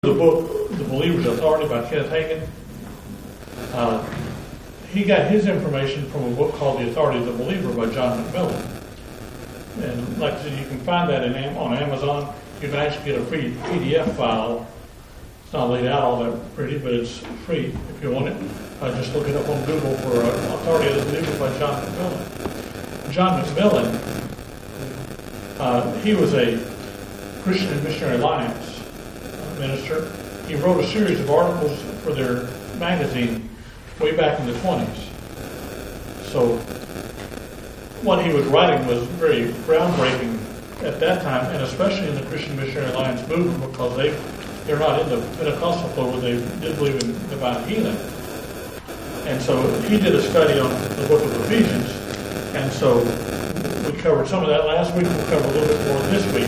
The book, The Believer's Authority by Kenneth Hagin. He got his information from a book called The Authority of the Believer by John McMillan. And like I said, you can find that on Amazon. You can actually get a free PDF file. It's not laid out all that pretty, but it's free if you want it. Just look it up on Google for Authority of the Believer by John McMillan. John McMillan, he was a Christian and Missionary Alliance minister. He wrote a series of articles for their magazine way back in the 20s. So what he was writing was very groundbreaking at that time, and especially in the Christian Missionary Alliance movement, because they're not in the Pentecostal flow where they did believe in divine healing. And so he did a study on the book of Ephesians, and so we covered some of that last week. We'll cover a little bit more this week.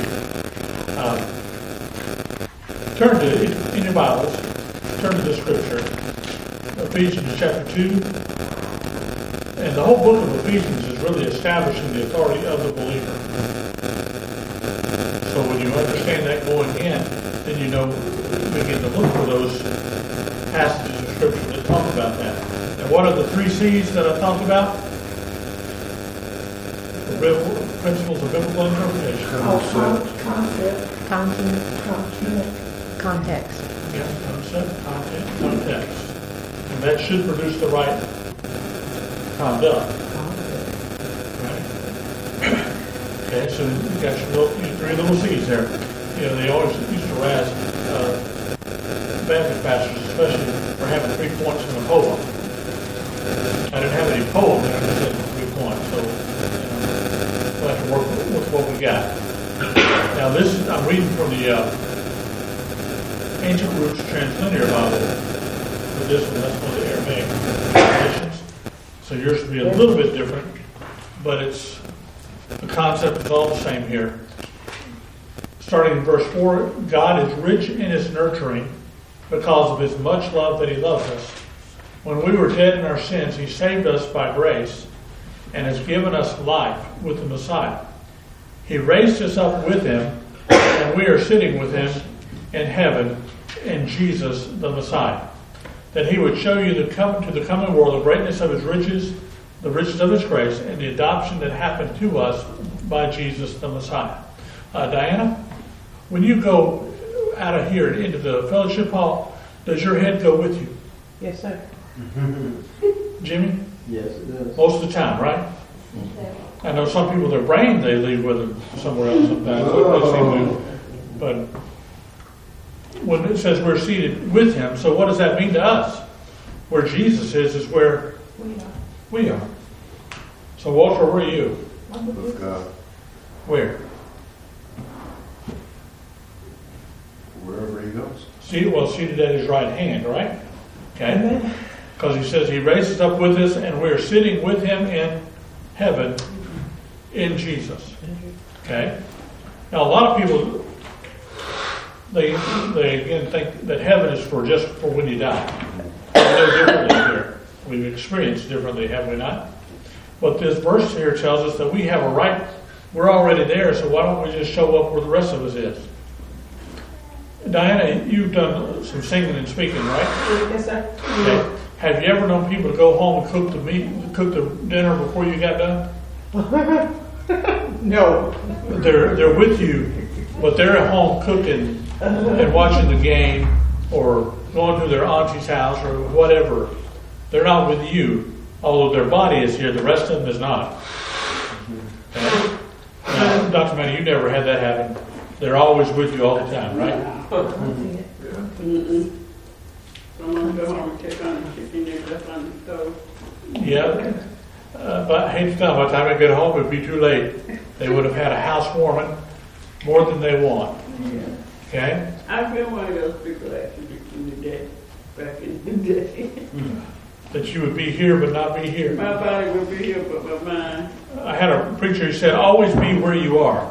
Turn to, in your Bibles, turn to the scripture, Ephesians chapter 2. And the whole book of Ephesians is really establishing the authority of the believer. So when you understand that going in, then you know, begin to look for those passages of scripture that talk about that. And what are the 3 C's that I talked about? The principles of biblical interpretation. Context. Yeah, concept, content, context. And that should produce the right conduct. Right? Okay, so you got your 3 little C's there. You know, they always used to razz Baptist pastors, especially for having 3 points in a poem. I didn't have any poem there, I just had 3 points. So, we'll have to work with what we got. Now this, I'm reading from the Ancient Roots Translinear Bible. For this one, that's one of the Aramaic translations. So yours will be a little bit different, but the concept is all the same here. Starting in verse 4, God is rich in His nurturing because of His much love that He loves us. When we were dead in our sins, He saved us by grace and has given us life with the Messiah. He raised us up with Him, and we are sitting with Him in heaven in Jesus the Messiah. That He would show you to the coming world the greatness of His riches, the riches of His grace, and the adoption that happened to us by Jesus the Messiah. Diana, when you go out of here into the fellowship hall, does your head go with you? Yes, sir. Jimmy? Yes, it does. Most of the time, right? I know some people, their brain they leave with them somewhere else sometimes. But when it says we're seated with Him, so what does that mean to us? Where Jesus is where we are. So Walter, where are you? With God. Where? Wherever He goes. Seated at His right hand, right? Okay. Because He says He raises up with us, and we're sitting with Him in heaven in Jesus. Okay. Now a lot of people they again think that heaven is just for when you die. We know differently here. We've experienced differently, have we not? But this verse here tells us that we have a right. We're already there, so why don't we just show up where the rest of us is? Diana, you've done some singing and speaking, right? Yes, sir. Okay. Have you ever known people to go home and cook the dinner before you got done? No. They're with you, but they're at home cooking and watching the game or going to their auntie's house or whatever. They're not with you, although their body is here. The rest of them is not. Okay? Now, Dr. Manny, you never had that happen. They're always with you all the time, right? Someone go home and check on the chicken and left on the stove. Yeah. But I hate to tell them, by the time I get home, it would be too late. They would have had a house warming more than they want. Okay? I've been one of those people actually in the day, back in the day. That you would be here but not be here. My body would be here, but my mind. I had a preacher who said, always be where you are.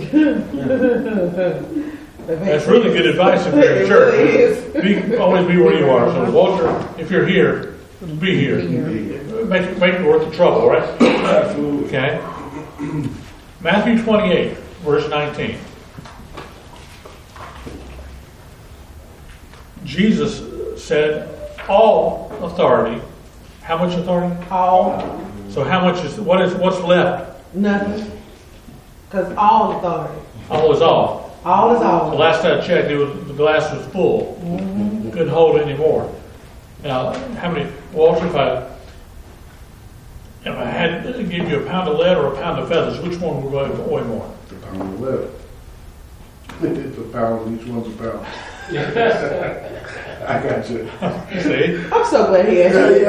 That's really good advice if you're in church. Always be where you are. So Walter, if you're here, be here. Make it worth the trouble, right? Okay. Matthew 28, verse 19. Jesus said all authority. How much authority? All, So how much what's left? nothing. Because all authority. All is all. All is The all. last I checked, the glass was full. Couldn't hold any more. Now, how many, Walter, if I had to give you a pound of lead or a pound of feathers, which one would weigh more? The pound of lead. It's a pound, each one's a pound. I got you. See? I'm so glad he asked me.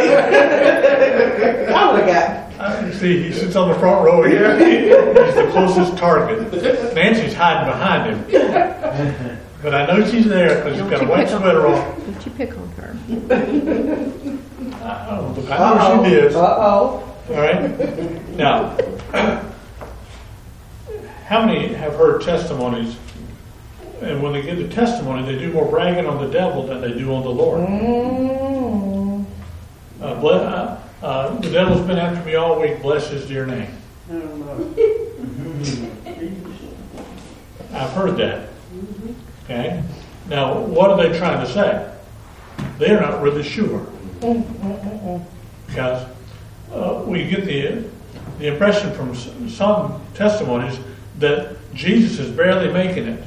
I would have got. See, he sits on the front row here. He's the closest target. Nancy's hiding behind him. But I know she's there because she's got a white sweater on. Don't you pick on her. I know she is. Uh-oh. All right? Now, how many have heard testimonies, and when they give the testimony, they do more bragging on the devil than they do on the Lord? The devil's been after me all week. Bless his dear name. I've heard that. Okay? Now, what are they trying to say? They're not really sure. Because we get the impression from some testimonies that Jesus is barely making it.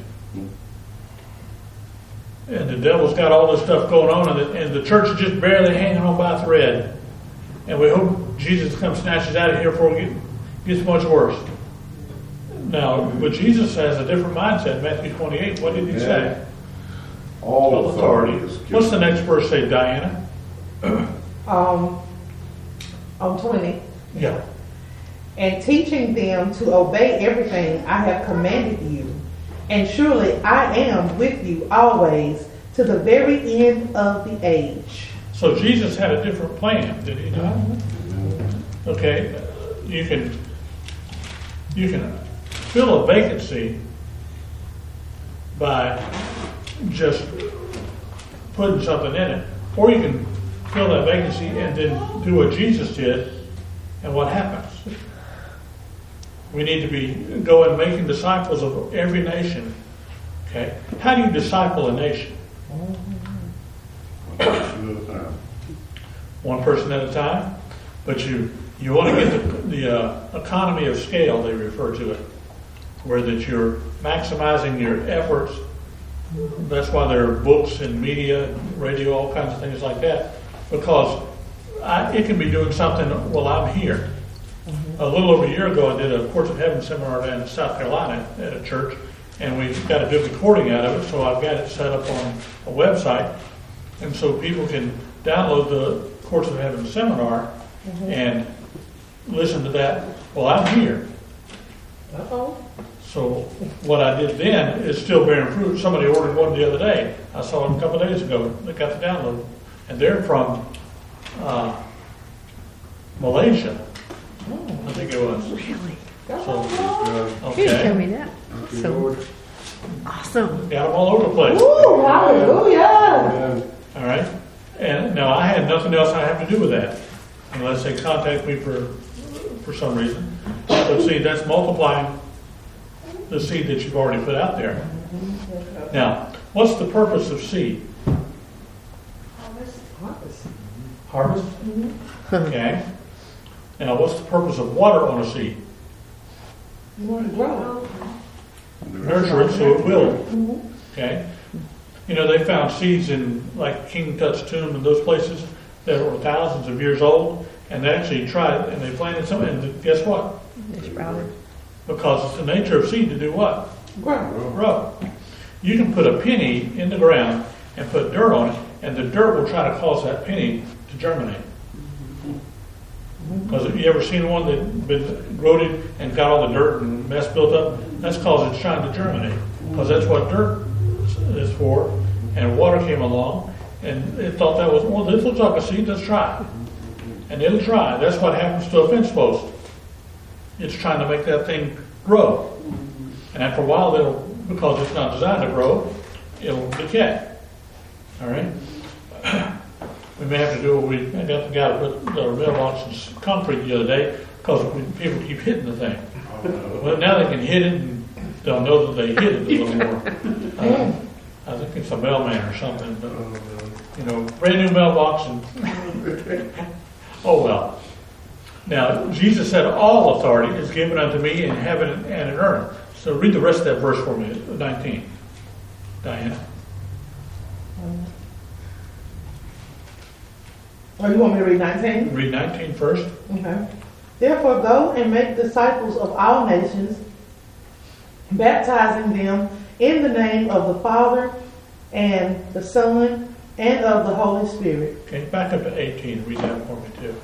And the devil's got all this stuff going on, and the church is just barely hanging on by a thread. And we hope Jesus comes snatches out of here before it gets much worse. Now, but Jesus has a different mindset. Matthew 28, what did he say? All authority is given. What's the next verse say, Diana? On 20. Yeah. And teaching them to obey everything I have commanded you. And surely I am with you always to the very end of the age. So Jesus had a different plan, did he not? Okay, you can fill a vacancy by just putting something in it, or you can fill that vacancy and then do what Jesus did, and what happens? We need to be going making disciples of every nation. Okay, how do you disciple a nation? One person at a time, but you want to get the economy of scale, they refer to it, where that you're maximizing your efforts. That's why there are books and media, radio, all kinds of things like that, because it can be doing something while I'm here. A little over a year ago, I did a Courts of Heaven seminar down in South Carolina at a church, and we got a good recording out of it, so I've got it set up on a website, and so people can download the Courts of Heaven seminar and listen to that while I'm here. Uh-oh. So what I did then is still bearing fruit. Somebody ordered one the other day. I saw them a couple of days ago. They got the download, and they're from Malaysia. I think it was. Really? So, You didn't tell okay. me that. So awesome. Got them all over the place. Ooh, hallelujah. All right. And now I had nothing else I have to do with that, unless they contact me for some reason. But see, that's multiplying the seed that you've already put out there. Now, what's the purpose of seed? Harvest. Okay. Now, what's the purpose of water on a seed? You want to grow. Nurture it so it will. Okay. You know, they found seeds in like King Tut's tomb and those places that were thousands of years old, and they actually tried and they planted some. And guess what? They sprouted. Because it's the nature of seed to do what? Grow. Grow. You can put a penny in the ground and put dirt on it, and the dirt will try to cause that penny to germinate. Because have you ever seen one that's been rooted and got all the dirt and mess built up? That's because it's trying to germinate. Because that's what dirt is for. And water came along, and it thought that was, well, this looks like a seed, let's try. And it'll try. That's what happens to a fence post. It's trying to make that thing grow. And after a while, because it's not designed to grow, it'll decay. All right? We may have to do what we got the guy to put the mailbox in concrete the other day because people keep hitting the thing. Well, now they can hit it and they'll know that they hit it a little more. I think it's a mailman or something, but, brand new mailbox and, oh well. Now, Jesus said, all authority is given unto me in heaven and in earth. So read the rest of that verse for me, 19. Diana. Or you want me to read 19? Read 19 first. Okay. Therefore, go and make disciples of all nations, baptizing them in the name of the Father and the Son and of the Holy Spirit. Okay, back up to 18. Read that for me too.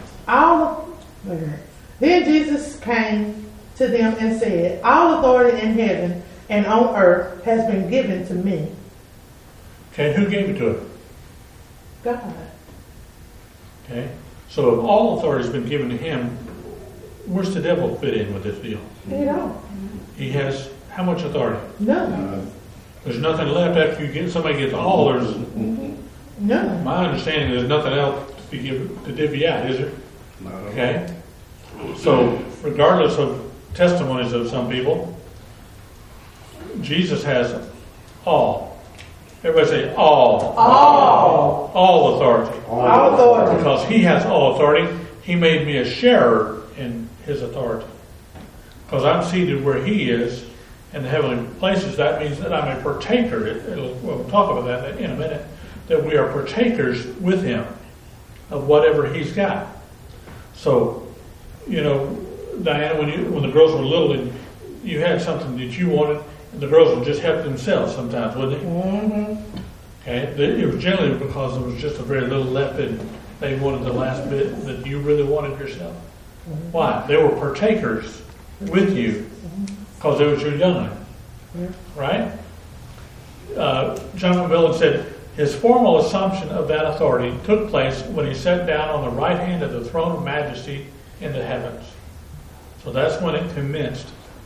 Then Jesus came to them and said, all authority in heaven and on earth has been given to me. Okay, who gave it to him? God. Okay, so if all authority has been given to him, where's the devil fit in with this deal? You know. He has how much authority? None. There's nothing left after somebody gets all. There's None. my understanding. There's nothing else to divvy out, is there? Okay. So regardless of testimonies of some people, Jesus has all. Everybody say all. All. All authority. All authority. Because he has all authority, he made me a sharer in his authority. Because I'm seated where he is in the heavenly places, that means that I'm a partaker. We'll talk about that in a minute. That we are partakers with him of whatever he's got. So, Diana, when the girls were little and you had something that you wanted, and the girls would just help themselves sometimes, wouldn't they? Mm-hmm. Okay, it was generally because there was just a very little left and they wanted the last bit that you really wanted yourself. Mm-hmm. Why? They were partakers with you because it was your youngling. Right? John McMillan said, his formal assumption of that authority took place when he sat down on the right hand of the throne of majesty in the heavens. So that's when it commenced.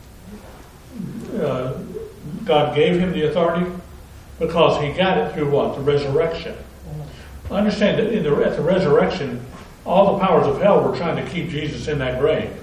God gave him the authority because he got it through what? The resurrection. Understand that at the resurrection, all the powers of hell were trying to keep Jesus in that grave.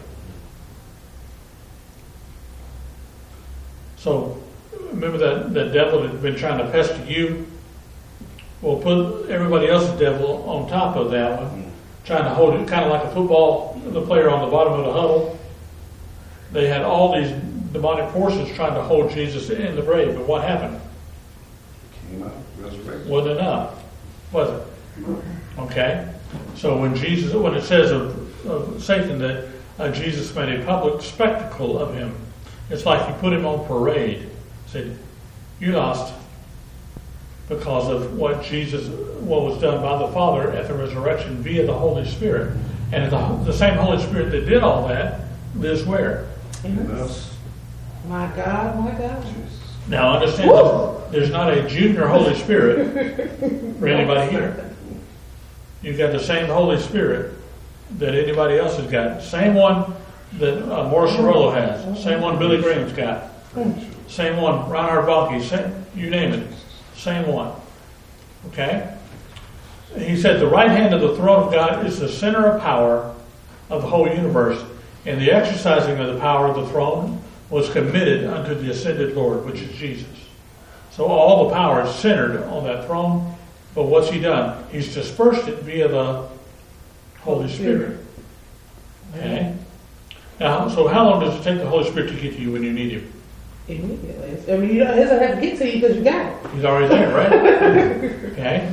So, remember that devil that had been trying to pester you? Well, put everybody else's devil on top of that one, trying to hold it, kind of like a football, the player on the bottom of the huddle. They had all these demonic forces trying to hold Jesus in the grave, but what happened? Came out, resurrected. Wasn't enough, was it? Okay? So when it says of Satan that Jesus made a public spectacle of him, it's like he put him on parade. Said, you lost because of what was done by the Father at the resurrection via the Holy Spirit. And the same Holy Spirit that did all that lives where? In us. My God. Now understand there's not a junior Holy Spirit for anybody here. You've got the same Holy Spirit that anybody else has got. Same one that Morris Cerullo has. Same one Billy Graham's got. Same one Reinhard Bonnke. You name it. Same one. Okay? He said the right hand of the throne of God is the center of power of the whole universe. And the exercising of the power of the throne was committed unto the ascended Lord, which is Jesus. So all the power is centered on that throne. But what's he done? He's dispersed it via the Holy Spirit. Okay? Now, so how long does it take the Holy Spirit to get to you when you need him? Immediately. I mean, he doesn't have to get to you because you got it. He's already there, right? Okay?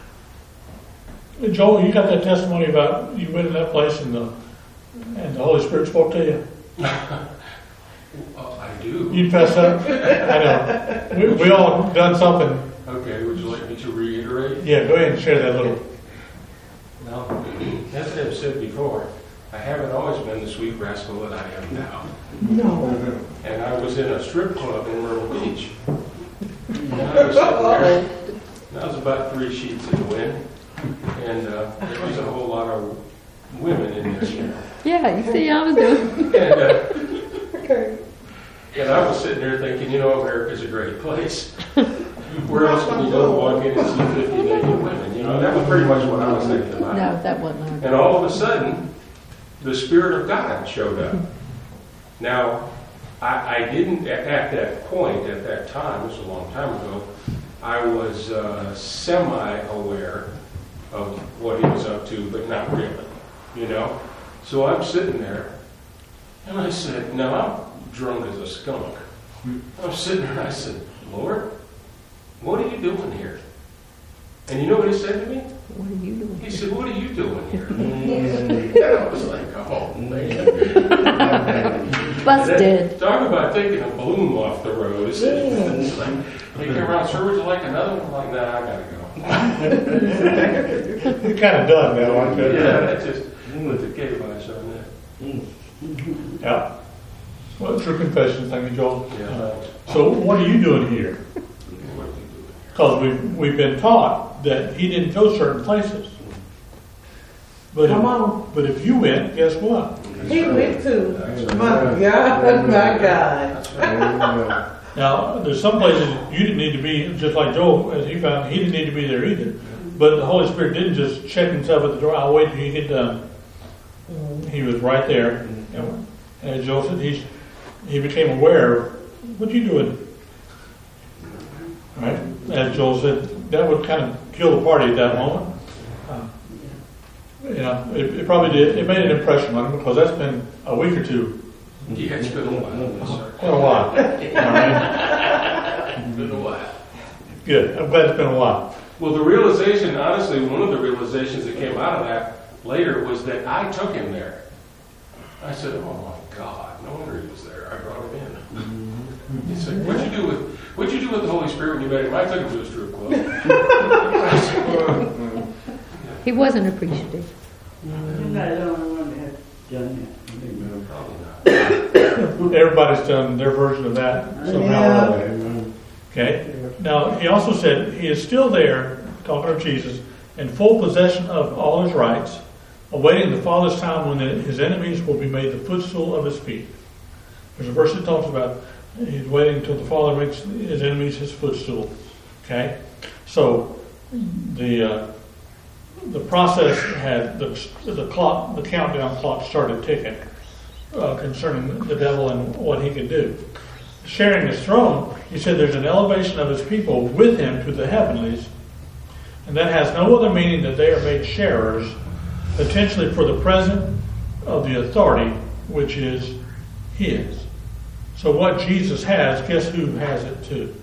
Joel, you got that testimony about you went in that place and the Holy Spirit spoke to you? Well, I do. You fess up? I know. We all done something. Okay, would you like me to reiterate? Yeah, go ahead and share that little. Well, as I've said before, I haven't always been the sweet rascal that I am now. No. And I was in a strip club in Myrtle Beach. And I was sitting there, and I was about 3 sheets in the wind, and there was a whole lot of women in there. Yeah, you see, I was doing. And I was sitting there thinking, America's a great place. Where else can you go to walk in and see 50 naked women? That was pretty much what I was thinking about. No, that wasn't. And all of a sudden, the Spirit of God showed up. Now, I didn't, at that point, at that time, this was a long time ago, I was semi-aware of what he was up to, but not really, you know? So I'm sitting there, and I said, now I'm drunk as a skunk. I'm sitting there, and I said, Lord, what are you doing here? And you know what he said to me? What are you doing? He said, what are you doing here? And I was like, oh, man. Busted. Talk about taking a bloom off the rose. It's like, hey, come around, sir, would you like another one? I'm like, nah, I gotta go. You're kind of done now, aren't you? Yeah, that just put the kibosh on that. Yeah. Well, true confession. Thank you, Joel. Yeah. So what are you doing here? What are you doing? Because we've been taught that he didn't go certain places. But Come on. But if you went, guess what? He went to. That's My right. God, my God. That's right. Amen. Now, there's some places you didn't need to be, just like Joel, as he found, he didn't need to be there either. But the Holy Spirit didn't just check himself at the door, I'll wait till you get done. He was right there. You know, and as Joel said, he became aware of, what you doing? Right? As Joel said, that would kind of kill the party at that moment. It probably did. It made an impression on him because that's been a week or two. Yeah, it's been a while, yes, sir. Quite a while. All right? It's been a while. Good. I'm glad it's been a while. Well, the realization, honestly, one of the realizations that came out of that later was that I took him there. I said, oh my God, no wonder he was there. I brought him in. He said, what'd you do with the Holy Spirit when you met him? I took him to a strip club. I said, He wasn't appreciative. You're not the only one that has done that. probably not. Everybody's done their version of that somehow or other. Okay? Now, he also said he is still there, talking of Jesus, in full possession of all his rights, awaiting the Father's time when his enemies will be made the footstool of his feet. There's a verse that talks about he's waiting until the Father makes his enemies his footstool. Okay? So, the process had the clock, the countdown clock started ticking concerning the devil and what he could do. Sharing his throne, he said there's an elevation of his people with him to the heavenlies, and that has no other meaning that they are made sharers, potentially for the present of the authority which is his. So what Jesus has, guess who has it too?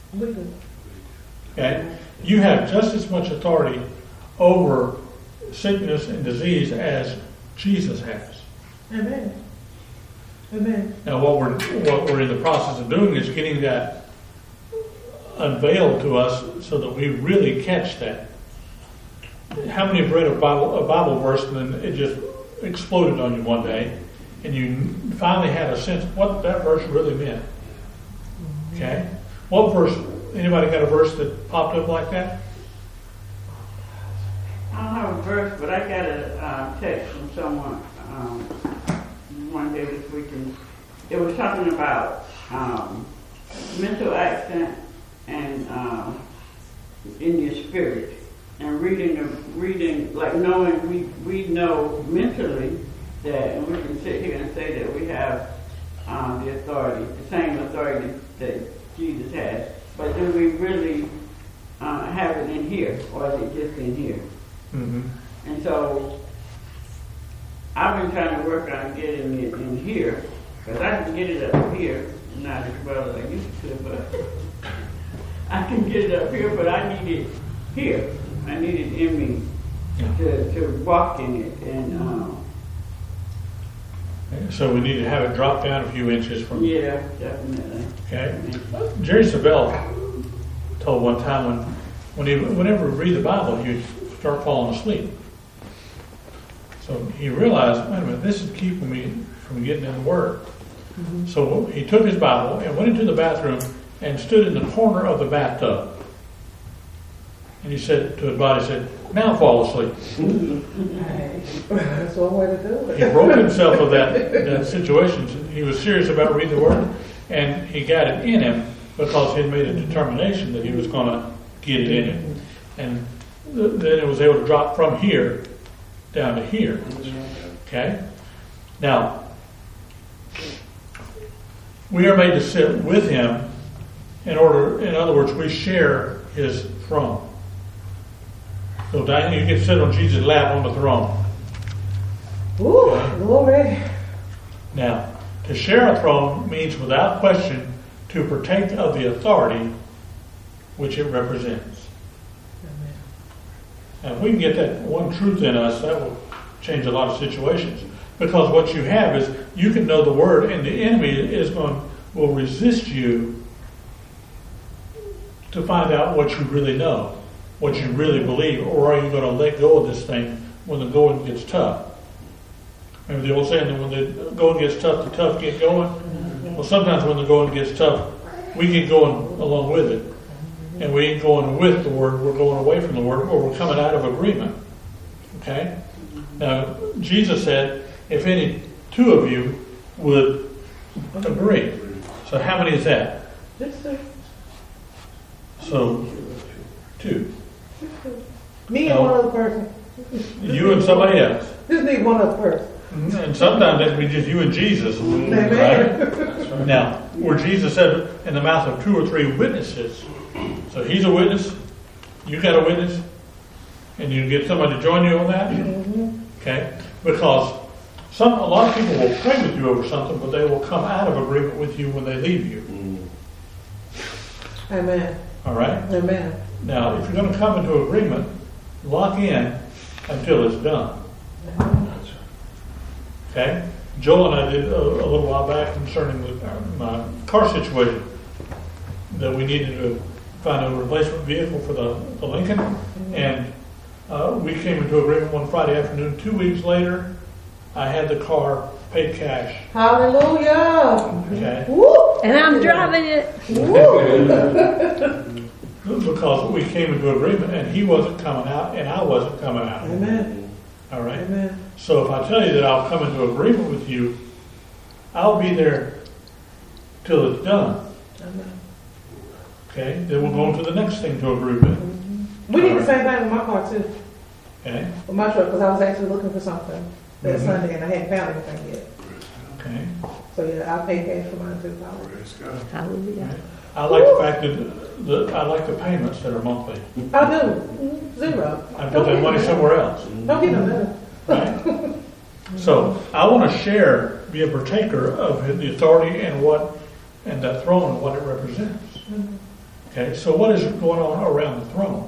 Okay? You have just as much authority over sickness and disease as Jesus has. Amen. Amen. Now, what we're in the process of doing is getting that unveiled to us so that we really catch that. How many have read a Bible verse and then it just exploded on you one day, and you finally had a sense of what that verse really meant? Okay, what verse? Anybody got a verse that popped up like that? I don't have a verse, but I got a text from someone one day this weekend. It was talking about mental accent and in your spirit, and reading like knowing we know mentally that, and we can sit here and say that we have the authority, the same authority that Jesus has, but do we really have it in here, or is it just in here? Mm-hmm. And so I've been trying to work on getting it in here, because I can get it up here, not as well as I used to, but I can get it up here, but I need it here. I need it in me to walk in it. And So we need to have it drop down a few inches from. yeah, definitely. Okay. Jerry Savelle told one time whenever he read the Bible, he'd start falling asleep. So he realized, wait a minute, this is keeping me from getting in the Word. Mm-hmm. So he took his Bible and went into the bathroom and stood in the corner of the bathtub. And he said to his body, he said, now fall asleep. That's one way to do it. He broke himself of that situation. He was serious about reading the Word, and he got it in him because he had made a determination that he was going to get it in him. And then it was able to drop from here down to here. Okay? Now, we are made to sit with him in other words, we share his throne. So Diana, you get to sit on Jesus' lap on the throne. Ooh, glory. Now, to share a throne means without question to partake of the authority which it represents. And if we can get that one truth in us, that will change a lot of situations. Because what you have is you can know the word, and the enemy will resist you to find out what you really know, what you really believe, or are you going to let go of this thing when the going gets tough? Remember the old saying that when the going gets tough, the tough get going? Well, sometimes when the going gets tough, we get going along with it. And we ain't going with the word, we're going away from the word, or we're coming out of agreement. Okay? Now, Jesus said, if any two of you would agree. So how many is that? Just two. So, two. Me and one other person. You and somebody else. Just need one other person. And sometimes that can be just you and Jesus. Amen. Right? Now, where Jesus said, in the mouth of 2 or 3 witnesses. So he's a witness, you got a witness, and you get somebody to join you on that. Okay? Because a lot of people will pray with you over something, but they will come out of agreement with you when they leave you. Amen. All right? Amen. Now, if you're going to come into agreement, lock in until it's done. Okay? Joel and I did a little while back concerning my car situation, that we needed to find a replacement vehicle for the Lincoln, and we came into agreement one Friday afternoon. 2 weeks later, I had the car paid cash. Hallelujah. Okay? Woo. And I'm driving it. Woo. Because we came into agreement, and he wasn't coming out, and I wasn't coming out. Amen. All right? Amen. So if I tell you that I'll come into agreement with you, I'll be there till it's done. Amen. Okay? Then we'll go on to the next thing to agree with. We did the same thing with my car too. Okay? With my truck, because I was actually looking for something that Sunday and I hadn't found anything yet. Okay? So yeah, I paid cash for mine too. Hallelujah. I like the fact that I like the payments that are monthly. I do. Zero. I put that money somewhere else. Don't get no better. Right? So I want to share, be a partaker of the authority and that throne and what it represents. Okay, so what is going on around the throne?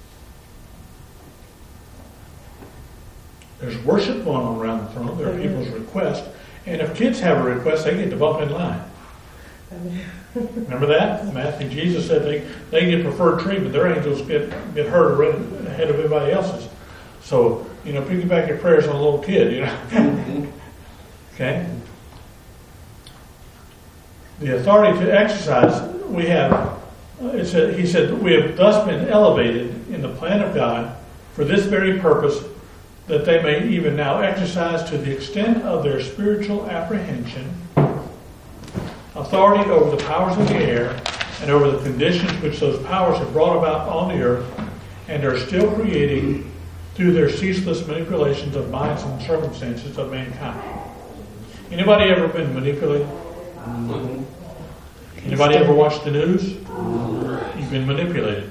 There's worship going on around the throne. There are people's requests. And if kids have a request, they get to bump in line. Remember that? Matthew, Jesus said they get preferred treatment. Their angels get heard ahead of everybody else's. So, piggyback your prayers on a little kid, Okay? The authority to exercise, we have, he said, we have thus been elevated in the plan of God for this very purpose, that they may even now exercise to the extent of their spiritual apprehension authority over the powers of the air and over the conditions which those powers have brought about on the earth and are still creating through their ceaseless manipulations of minds and circumstances of mankind. Anybody ever been manipulated? Anybody ever watched the news? You've been manipulated.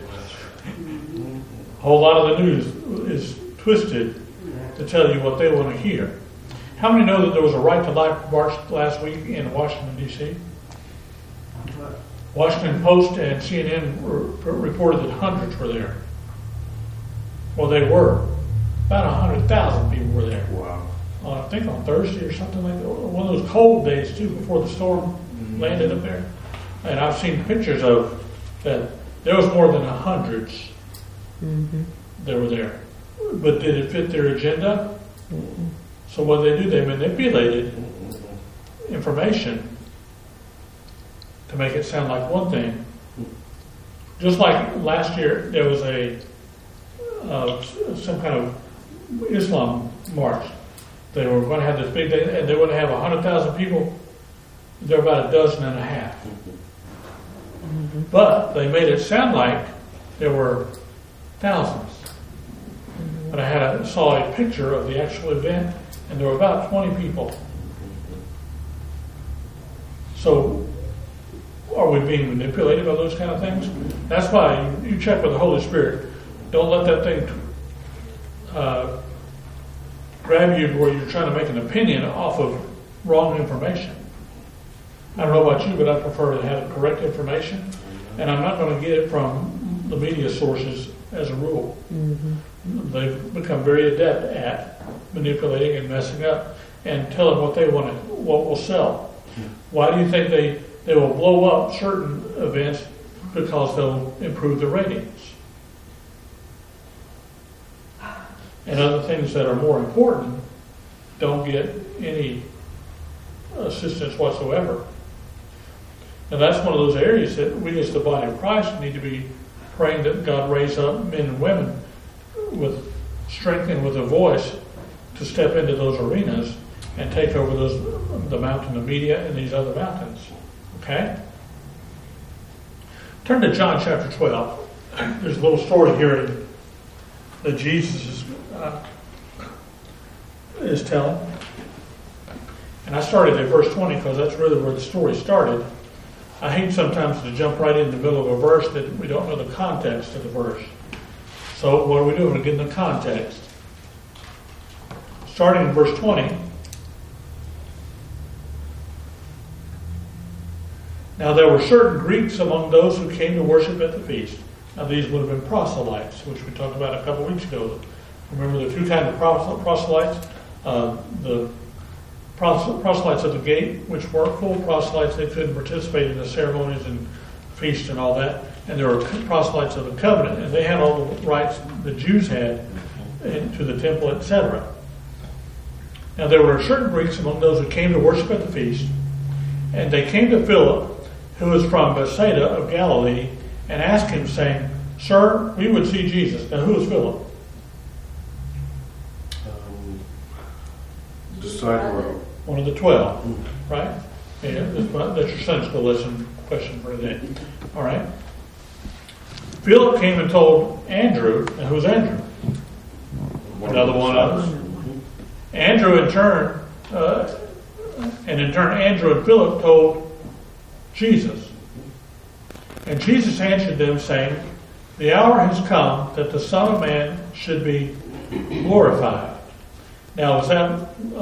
A whole lot of the news is twisted to tell you what they want to hear. How many know that there was a Right to Life march last week in Washington, D.C.? Washington Post and CNN reported that hundreds were there. Well, they were. About 100,000 people were there. Wow. I think on Thursday or something like that. One of those cold days, too, before the storm landed up there. And I've seen pictures of that. There was more than 100 that were there. But did it fit their agenda? So what they do, they manipulated information to make it sound like one thing. Just like last year, there was some kind of Islam march. They were going to have this big day, and they were going to have 100,000 people. There were about 12.5. But they made it sound like there were thousands. But I saw a picture of the actual event, and there were about 20 people. So are we being manipulated by those kind of things? That's why you check with the Holy Spirit. Don't let that thing grab you where you're trying to make an opinion off of wrong information. I don't know about you, but I prefer to have correct information, and I'm not going to get it from the media sources as a rule. They've become very adept at manipulating and messing up and telling what they want, what will sell. Why do you think they will blow up certain events? Because they'll improve the ratings. And other things that are more important don't get any assistance whatsoever. And that's one of those areas that we as the body of Christ need to be praying that God raise up men and women with strength and with a voice to step into those arenas and take over the mountain of media and these other mountains. Okay? Turn to John chapter 12. There's a little story here that Jesus is telling. And I started at verse 20 because that's really where the story started. I hate sometimes to jump right in the middle of a verse that we don't know the context of the verse. So what are we doing? We're getting the context. Starting in verse 20. Now there were certain Greeks among those who came to worship at the feast. Now these would have been proselytes, which we talked about a couple weeks ago. Remember the two kinds of proselytes? The proselytes of the gate, which weren't full proselytes, they couldn't participate in the ceremonies and feasts and all that. And there were proselytes of the covenant, and they had all the rights the Jews had to the temple, etc. Now there were certain Greeks among those who came to worship at the feast, and they came to Philip, who was from Bethsaida of Galilee, and asked him, saying, Sir, we would see Jesus. Now who is Philip? Disciple. One of the 12, right? Yeah, that's your Sunday school lesson question for today. All right. Philip came and told Andrew, and who's Andrew? Another one of us. Andrew in turn, Andrew and Philip told Jesus. And Jesus answered them, saying, The hour has come that the Son of Man should be glorified. Now, is that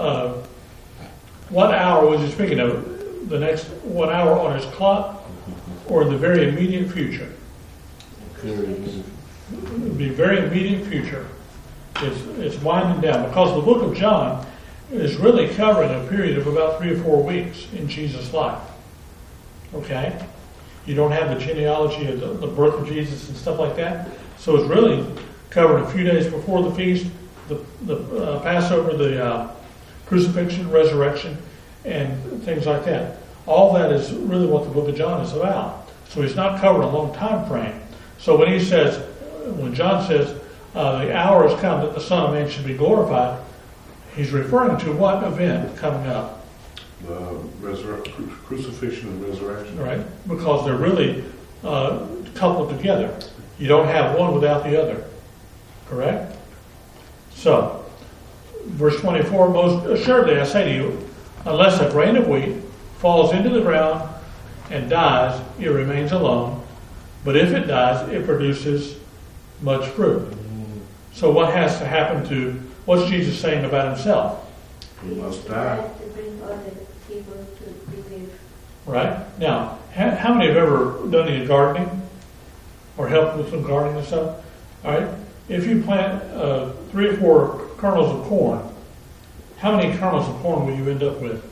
what hour was he speaking of? The next 1 hour on his clock, or in the very immediate future? It would be very immediate future. It's winding down because the book of John is really covering a period of about 3 or 4 weeks in Jesus' life. Okay? You don't have the genealogy of the birth of Jesus and stuff like that. So it's really covering a few days before the feast, the Passover, the crucifixion, resurrection, and things like that. All that is really what the book of John is about. So he's not covering a long time frame. So when John says, the hour has come that the Son of Man should be glorified, he's referring to what event coming up? Crucifixion and resurrection. Right? Because they're really coupled together. You don't have one without the other. Correct? So, verse 24, most assuredly I say to you, unless a grain of wheat falls into the ground and dies, it remains alone. But if it dies, it produces much fruit. So what has to happen to, what's Jesus saying about himself? He must die. To bring other people to believe. Right? Now, how many have ever done any gardening? Or helped with some gardening and stuff? All right? If you plant 3 or 4 kernels of corn, how many kernels of corn will you end up with?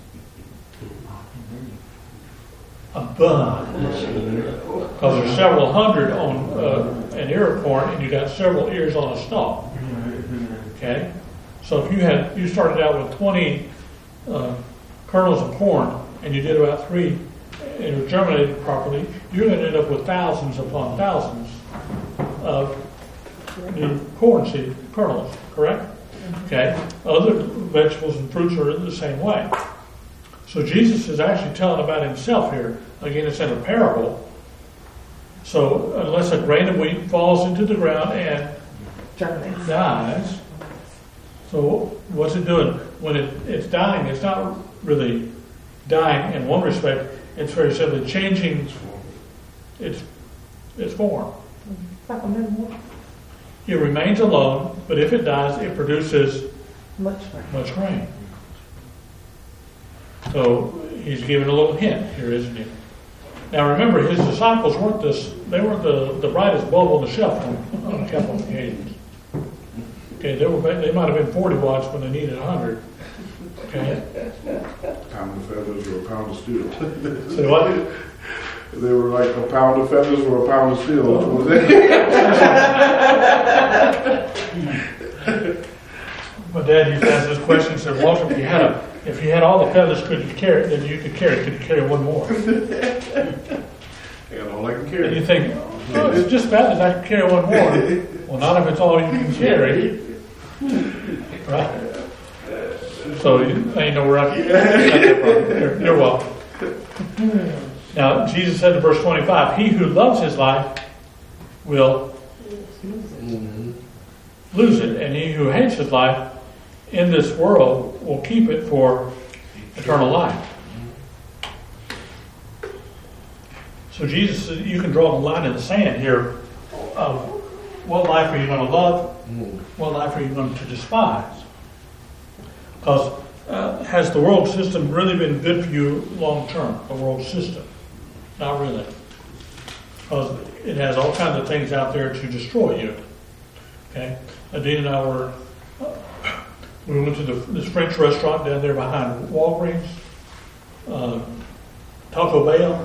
A bunch. Because there's several hundred on an ear of corn, and you got several ears on a stalk. Okay? So if you started out with 20 kernels of corn, and you did about 3, and it germinated properly, you're going to end up with thousands upon thousands of new corn seed kernels, correct? Okay. Other vegetables and fruits are in the same way. So Jesus is actually telling about himself here. Again, it's in a parable. So unless a grain of wheat falls into the ground and dies, so what's it doing? When it's dying, it's not really dying in one respect. It's very simply changing its form. It's like a metamorphosis. It remains alone, but if it dies, it produces Much more. much grain. So he's giving a little hint here, isn't he? Now remember, his disciples weren't the brightest bulb on the shelf on a couple of occasions. Okay, they might have been 40 watts when they needed 100. Okay, Pound of feathers or a pound of steel. so what? They were like a pound of feathers or a pound of steel. What was that? My dad used to ask this question. He said, "Walter, if you had all the feathers, could you carry it? Then you could carry it. Could you carry one more?" I got all I can And carry. you think, "Oh, it's just feathers. I can carry one more." Well, not if it's all you can carry, right? So you know where you're welcome. Now Jesus said in verse 25, "He who loves his life will lose it, and he who hates his life in this world will keep it for eternal life." So Jesus said, you can draw the line in the sand here of what life are you going to love, what life are you going to despise. Because has the world system really been good for you long term? The world system? Not really. Because it has all kinds of things out there to destroy you. Okay? Adina and I we went to this French restaurant down there behind Walgreens, Taco Bell.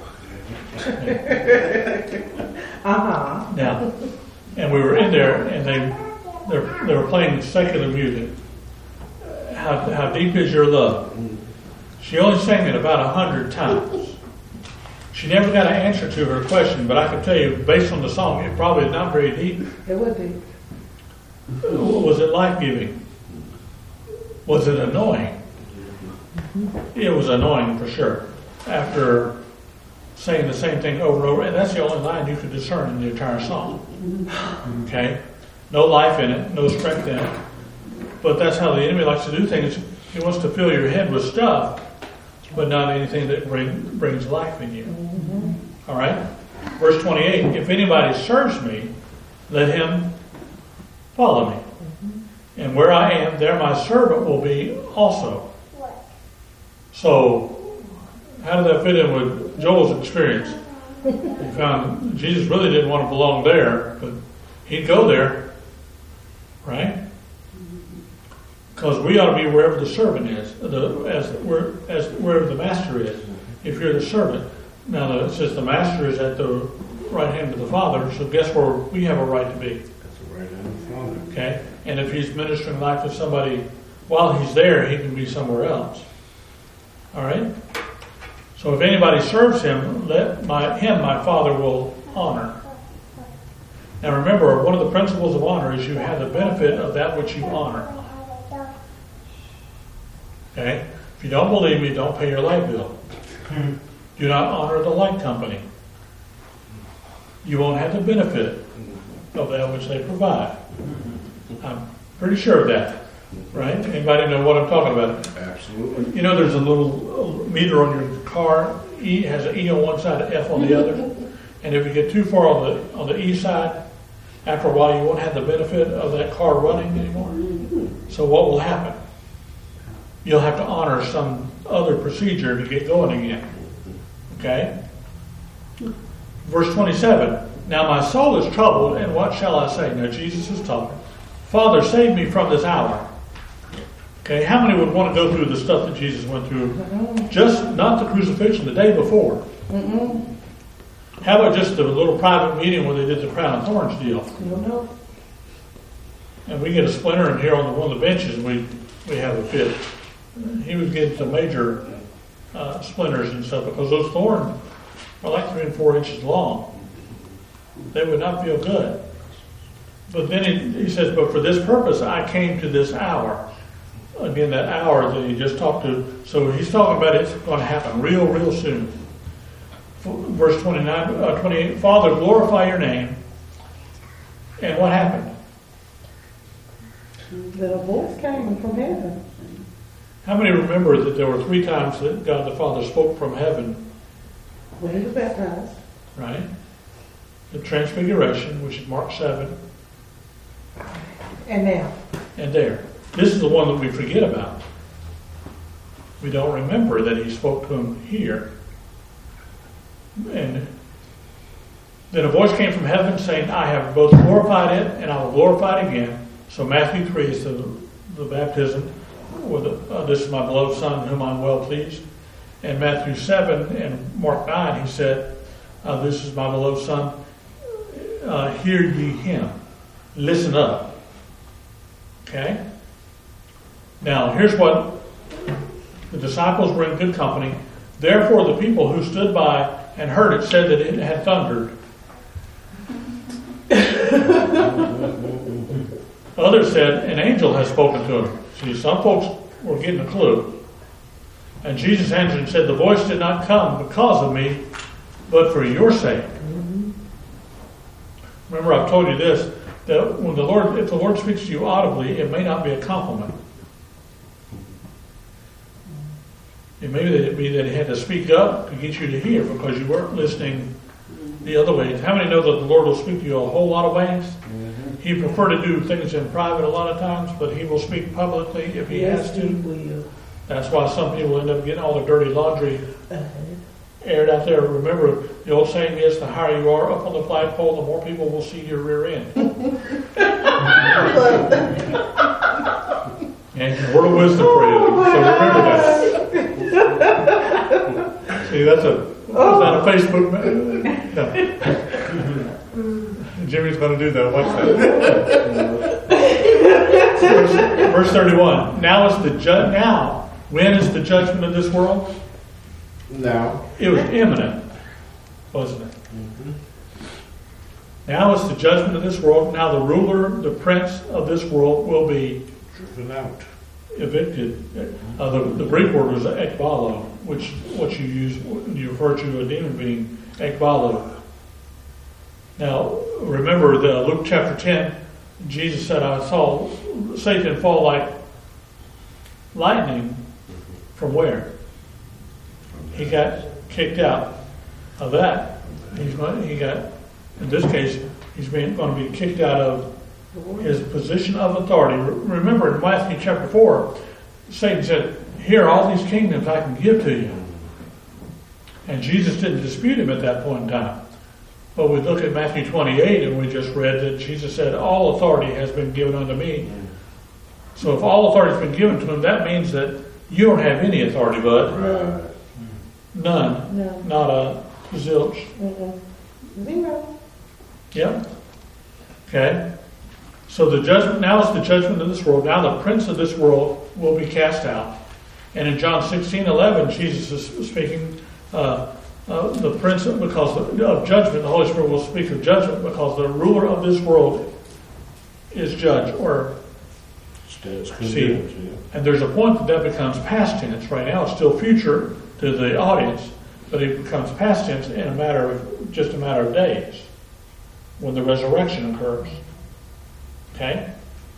Now, and we were in there, and they were playing secular music. How deep is your love? She only sang it about 100 times. She never got an answer to her question, but I can tell you, based on the song, it probably is not very deep. It would be. Was it life-giving? Was it annoying? It was annoying for sure. After saying the same thing over and over, and that's the only line you could discern in the entire song. Okay? No life in it, no strength in it. But that's how the enemy likes to do things. He wants to fill your head with stuff, but not anything that brings life in you. All right? Verse 28, if anybody serves me, let him follow me. And where I am, there my servant will be also. So, how did that fit in with Joel's experience? He found Jesus really didn't want to belong there, but he'd go there, right? Because we ought to be wherever the servant is, wherever the master is. If you're the servant, now it says the master is at the right hand of the Father. So guess where we have a right to be? That's the right hand of the Father. Okay, and if he's ministering life to somebody while he's there, he can be somewhere else. All right. So if anybody serves him, my Father will honor. Now remember, one of the principles of honor is you have the benefit of that which you honor. Okay? If you don't believe me, don't pay your light bill. Do not honor the light company. You won't have the benefit of that which they provide. I'm pretty sure of that. Right? Anybody know what I'm talking about? Absolutely. You know, there's a little meter on your car. E has an E on one side, an F on the other. And if you get too far on the E side, after a while you won't have the benefit of that car running anymore. So what will happen? You'll have to honor some other procedure to get going again. Okay? Verse 27. Now my soul is troubled, and what shall I say? Now Jesus is talking. Father, save me from this hour. Okay, how many would want to go through the stuff that Jesus went through? Just not the crucifixion, the day before. How about just the little private meeting where they did the crown of thorns deal? And we get a splinter in here on one of the benches, and we have a fit. He was getting some major splinters and stuff because those thorns are like 3 and 4 inches long. They would not feel good. But then he says, but for this purpose I came to this hour. Again, that hour that he just talked to. So he's talking about it's going to happen real soon. Verse 28, Father, glorify your name. And what happened? The voice came from heaven. How many remember that there were 3 times that God the Father spoke from heaven, When he was baptized. right? The Transfiguration, which is Mark 7, And now. and there. This is the one that we forget about. We don't remember that he spoke to him here. And then a voice came from heaven saying, I have both glorified it and I will glorify it again. So Matthew 3 is the baptism. This is my beloved Son, whom I'm well pleased. And Matthew 7 and Mark 9, he said, this is my beloved Son. Hear ye him. Listen up. Okay? Now, here's what the disciples were in good company. Therefore, the people who stood by and heard it said that it had thundered. Others said, an angel has spoken to him. See, some folks were getting a clue. And Jesus answered and said, the voice did not come because of me, but for your sake. Remember, I've told you this, that when if the Lord speaks to you audibly, it may not be a compliment. It may be that he had to speak up to get you to hear because you weren't listening the other ways. How many know that the Lord will speak to you a whole lot of ways? Mm-hmm. He prefer to do things in private a lot of times, but he will speak publicly if he has to. He will. That's why some people end up getting all their dirty laundry aired out there. Remember, the old saying is, the higher you are up on the flagpole, the more people will see your rear end. And a word of wisdom for you. So remember that. See, is that a Facebook? No. Jimmy's going to do that. Watch that. Verse 31. Now, when is the judgment of this world? Now. It was imminent, wasn't it? Mm-hmm. Now is the judgment of this world. Now the ruler, the prince of this world will be driven out. Evicted. The Greek word was ekbalo, which what you use when you refer to a demon being, ekbalo. Now, remember Luke chapter 10, Jesus said, I saw Satan fall like lightning. From where? He got kicked out of that. He got, in this case, he's going to be kicked out of his position of authority. Remember in Matthew chapter 4, Satan said, here are all these kingdoms I can give to you. And Jesus didn't dispute him at that point in time. But we look at Matthew 28 and we just read that Jesus said, all authority has been given unto me. So if all authority has been given to him, that means that you don't have any authority, bud. None. No. Not a zilch. Zero. Yep. Okay. So the judgment, now is the judgment of this world. Now the prince of this world will be cast out. And in John 16:11, Jesus is speaking the prince, because of judgment, the Holy Spirit will speak of judgment because the ruler of this world is judged or sealed. And there's a point that becomes past tense. Right now it's still future to the audience, but it becomes past tense in just a matter of days when the resurrection occurs. Okay?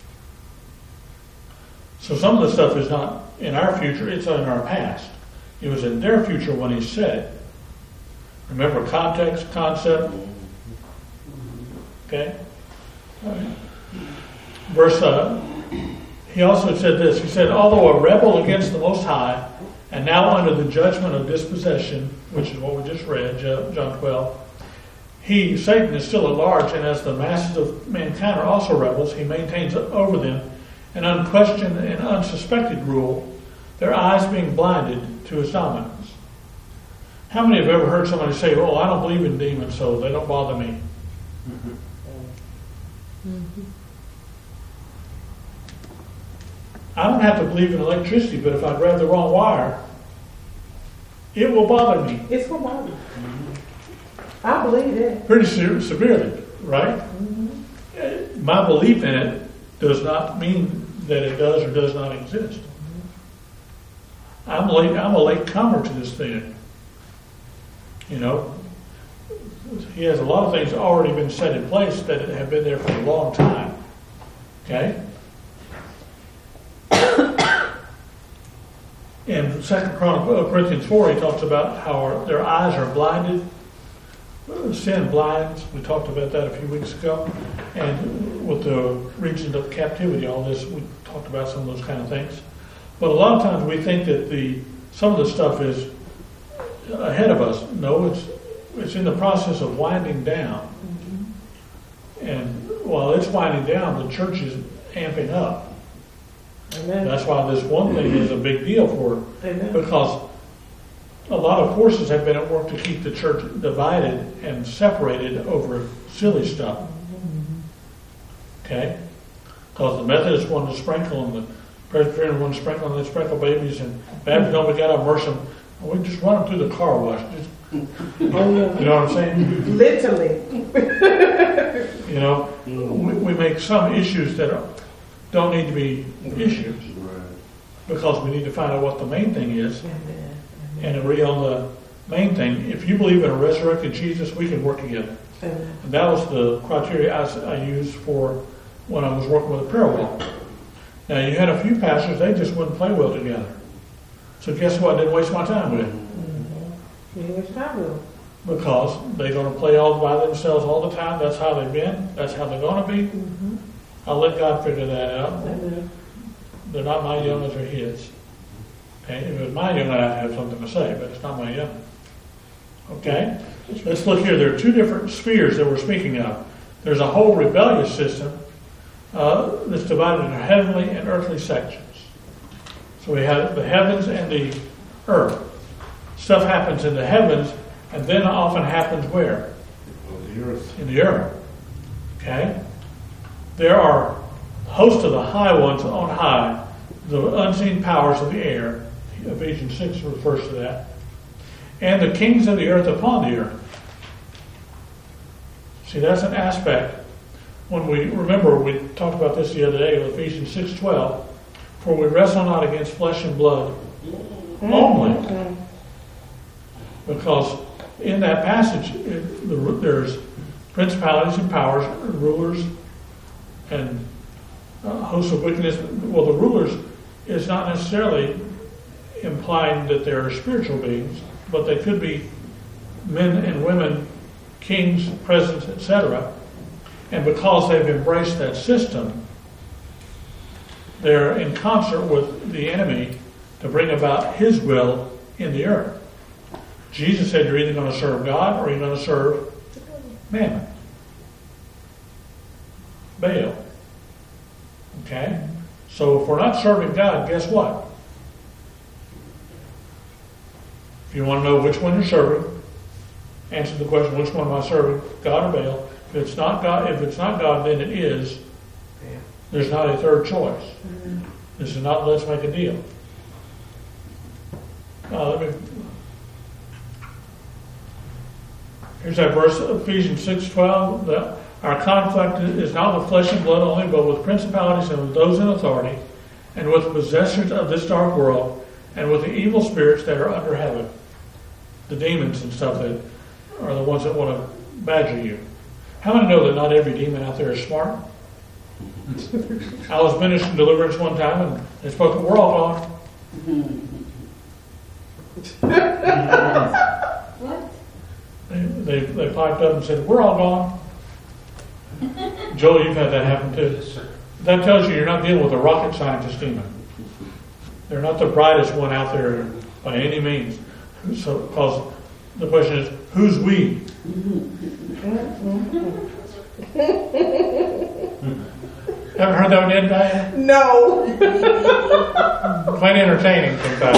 So some of the stuff is not in our future, it's in our past. It was in their future when he said it. Remember context, concept. Okay? All right. Verse, he also said this. He said, although a rebel against the Most High, and now under the judgment of dispossession, which is what we just read, John 12, Satan, is still at large, and as the masses of mankind are also rebels, he maintains over them an unquestioned and unsuspected rule, their eyes being blinded to his dominance. How many have ever heard somebody say, oh, I don't believe in demons, so they don't bother me? Mm-hmm. Mm-hmm. I don't have to believe in electricity, but if I grab the wrong wire, it will bother me. It's going to bother me. I believe that. Pretty severely, right? Mm-hmm. My belief in it does not mean that it does or does not exist. I'm a late comer to this thing. You know, he has a lot of things already been set in place that have been there for a long time. Okay? In 2 Corinthians 4, he talks about how their eyes are blinded. Sin blinds. We talked about that a few weeks ago. And with the regions of captivity, all this, we talked about some of those kind of things. But a lot of times we think that some of the stuff is ahead of us. No, it's in the process of winding down. And while it's winding down, the church is amping up. Amen. That's why this one thing is a big deal for it. Amen. Because a lot of forces have been at work to keep the church divided and separated over silly stuff. Okay? Because the Methodists wanted to sprinkle and the Presbyterian wanted to sprinkle and they sprinkle babies, and Baptists don't, we got to immerse them. We just run them through the car wash. You know what I'm saying? Literally. You know, we make some issues that don't need to be issues because we need to find out what the main thing is and agree on the main thing. If you believe in a resurrected Jesus, we can work together. And that was the criteria I used for when I was working with a prayer wall. Now, you had a few pastors, they just wouldn't play well together. So guess what? I didn't waste my time with it. Because they're going to play all by themselves all the time. That's how they've been. That's how they're going to be. I'll let God figure that out. They're not my young, they're His. Okay? If it was my young, I'd have something to say, but it's not my young. Okay? Let's look here. There are two different spheres that we're speaking of. There's a whole rebellious system that's divided into heavenly and earthly sections. So we have the heavens and the earth. Stuff happens in the heavens and then often happens where? The earth. In the earth. Okay? There are hosts of the high ones on high, the unseen powers of the air. Ephesians 6 refers to that. And the kings of the earth upon the earth. See, that's an aspect. When we talked about this the other day with Ephesians 6:12. For we wrestle not against flesh and blood only. Because in that passage, there's principalities and powers, rulers, and hosts of wickedness. Well, the rulers is not necessarily implying that they're spiritual beings, but they could be men and women, kings, presidents, etc. And because they've embraced that system, they're in concert with the enemy to bring about his will in the earth. Jesus said you're either going to serve God or you're going to serve Mammon. Baal. Okay? So if we're not serving God, guess what? If you want to know which one you're serving, answer the question, which one am I serving? God or Baal? If it's not God, then it is. There's not a third choice. This is not let's make a deal. Here's that verse, Ephesians 6:12. Our conflict is not with flesh and blood only, but with principalities and with those in authority, and with possessors of this dark world, and with the evil spirits that are under heaven. The demons and stuff that are the ones that want to badger you. How many know that not every demon out there is smart? I was ministering deliverance one time, and they spoke, we're all gone. What? They piped up and said, we're all gone. Joel, you've had that happen too. Yes, sir. That tells you you're not dealing with a rocket scientist demon. They're not the brightest one out there by any means. So, because the question is, who's we? Haven't heard that one yet, Diane? No. Quite entertaining sometimes.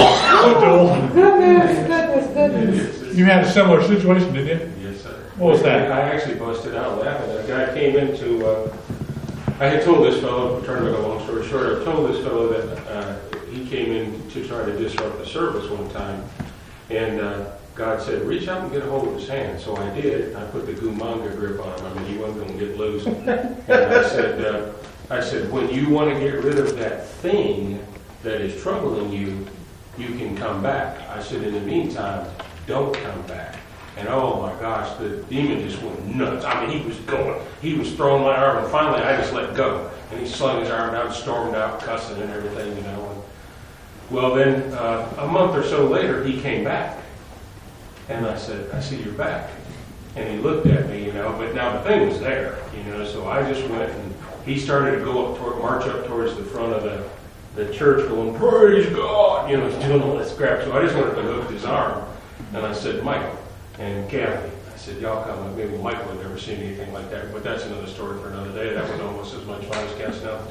Goodness. You had a similar situation, didn't you? Yes, sir. What was that? I actually busted out laughing. A guy came into, I had told this fellow, trying to make a long story short, I told this fellow that he came in to try to disrupt the service one time. And God said, reach out and get a hold of his hand. So I did. I put the Gumanga grip on him. I mean, he wasn't going to get loose. And I said, when you want to get rid of that thing that is troubling you, you can come back. I said, in the meantime, don't come back. And oh my gosh, the demon just went nuts. I mean, he was throwing my arm, and finally I just let go. And he slung his arm out, stormed out, cussing and everything, you know. Well, then a month or so later, he came back. And I said, I see you're back. And he looked at me, but now the thing was there, so I just went and he started to go march up towards the front of the church going, praise God, he's doing all this crap. So I just wanted to hook his arm. And I said, Michael and Kathy, I said, y'all come with me. Well, Michael had never seen anything like that, but that's another story for another day. That was almost as much fun as casting out the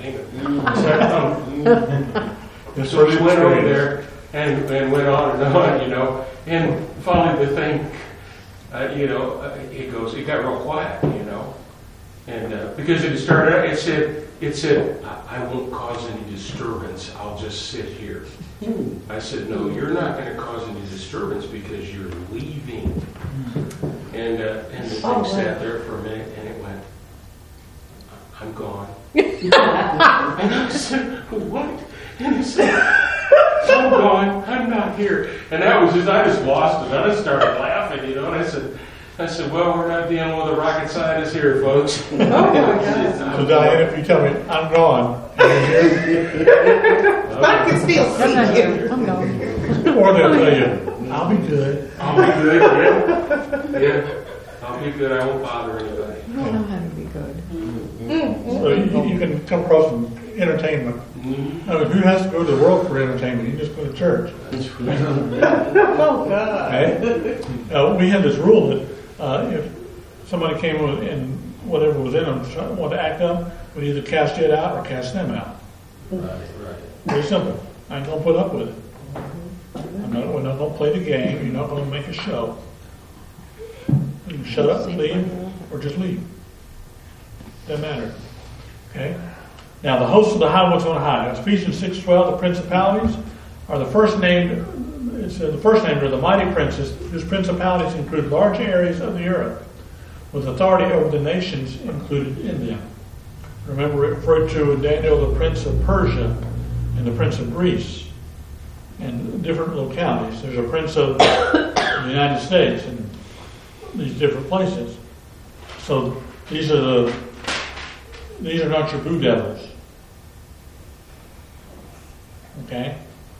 demon. So we went over there and went on, and finally the thing, it got real quiet, and because it started out, it said, I won't cause any disturbance, I'll just sit here. I said, no, you're not going to cause any disturbance because you're leaving. And the thing sat there for a minute, and it went, I'm gone. And I said, what? And he said, I'm gone, I'm not here. And that was just, I just lost it. I just started laughing, and I said, well, we're not dealing with a rocket scientist here, folks. Oh my God. So Diane, if you tell me, I'm gone, I can still see you. I'm gone. or they'll tell you, I'll be good. I'll be good, yeah. I'll be good, I won't bother anybody. I don't know how to be good. So you can come across some entertainment. I mean, who has to go to the world for entertainment? You just go to church. Oh God. Okay? We had this rule that if somebody came and whatever was in them wanted to act up, we'd either cast it out or cast them out. Right. Very simple. I ain't gonna put up with it. We're not gonna play the game. You're not gonna make a show. You can shut up, leave, or just leave. Doesn't matter. Okay. Now the hosts of the high ones on high. Ephesians 6:12. The principalities are the first named. It's the first named are the mighty princes, whose principalities include large areas of the earth, with authority over the nations included in them. Remember, it referred to in Daniel the prince of Persia and the prince of Greece, and different localities. There's a prince of the United States and these different places. So these are not your blue devils. Okay?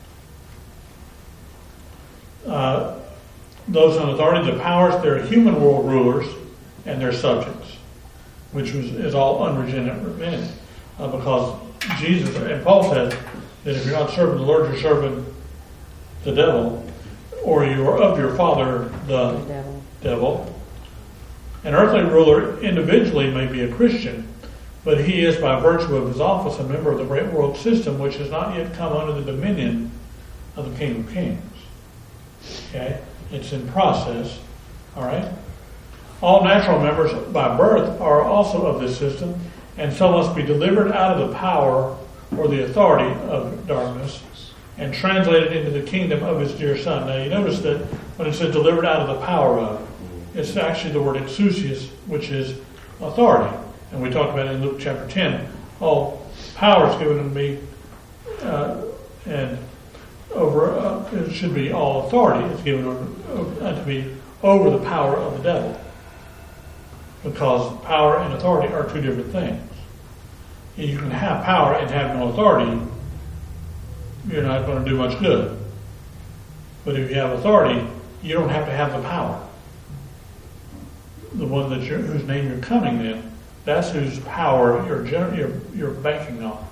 Those on authority, the powers, they're human world rulers and their subjects, which is all unregenerate because Jesus and Paul said that if you're not serving the Lord, you're serving the devil, or you are of your father, the devil. An earthly ruler individually may be a Christian, but he is, by virtue of his office, a member of the great world system, which has not yet come under the dominion of the King of Kings. Okay? It's in process. All right? All natural members by birth are also of this system, and so must be delivered out of the power or the authority of darkness and translated into the kingdom of his dear Son. Now you notice that when it says delivered out of the power of, it's actually the word exousias, which is authority. And we talked about it in Luke chapter 10. All power is given to me, and over it should be all authority is given unto me over the power of the devil. Because power and authority are two different things. You can have power and have no authority, you're not going to do much good. But if you have authority, you don't have to have the power. The one whose name you're coming in, that's whose power you're banking on.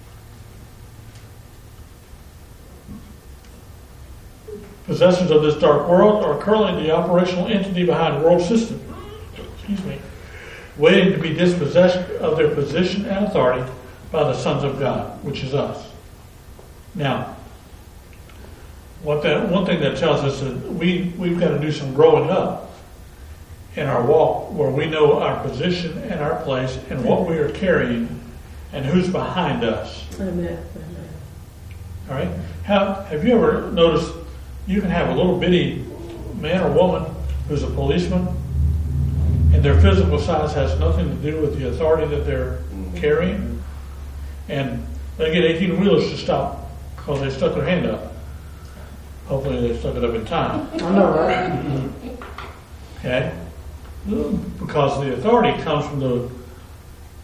Possessors of this dark world are currently the operational entity behind world system. Waiting to be dispossessed of their position and authority by the sons of God, which is us. Now, one thing that tells us that we've got to do some growing up in our walk, where we know our position and our place and what we are carrying and who's behind us. Amen. All right? Have you ever noticed you can have a little bitty man or woman who's a policeman, and their physical size has nothing to do with the authority that they're carrying, and they get 18-wheelers to stop because they stuck their hand up. Hopefully they stuck it up in time. I know, right? Okay? Because the authority comes from the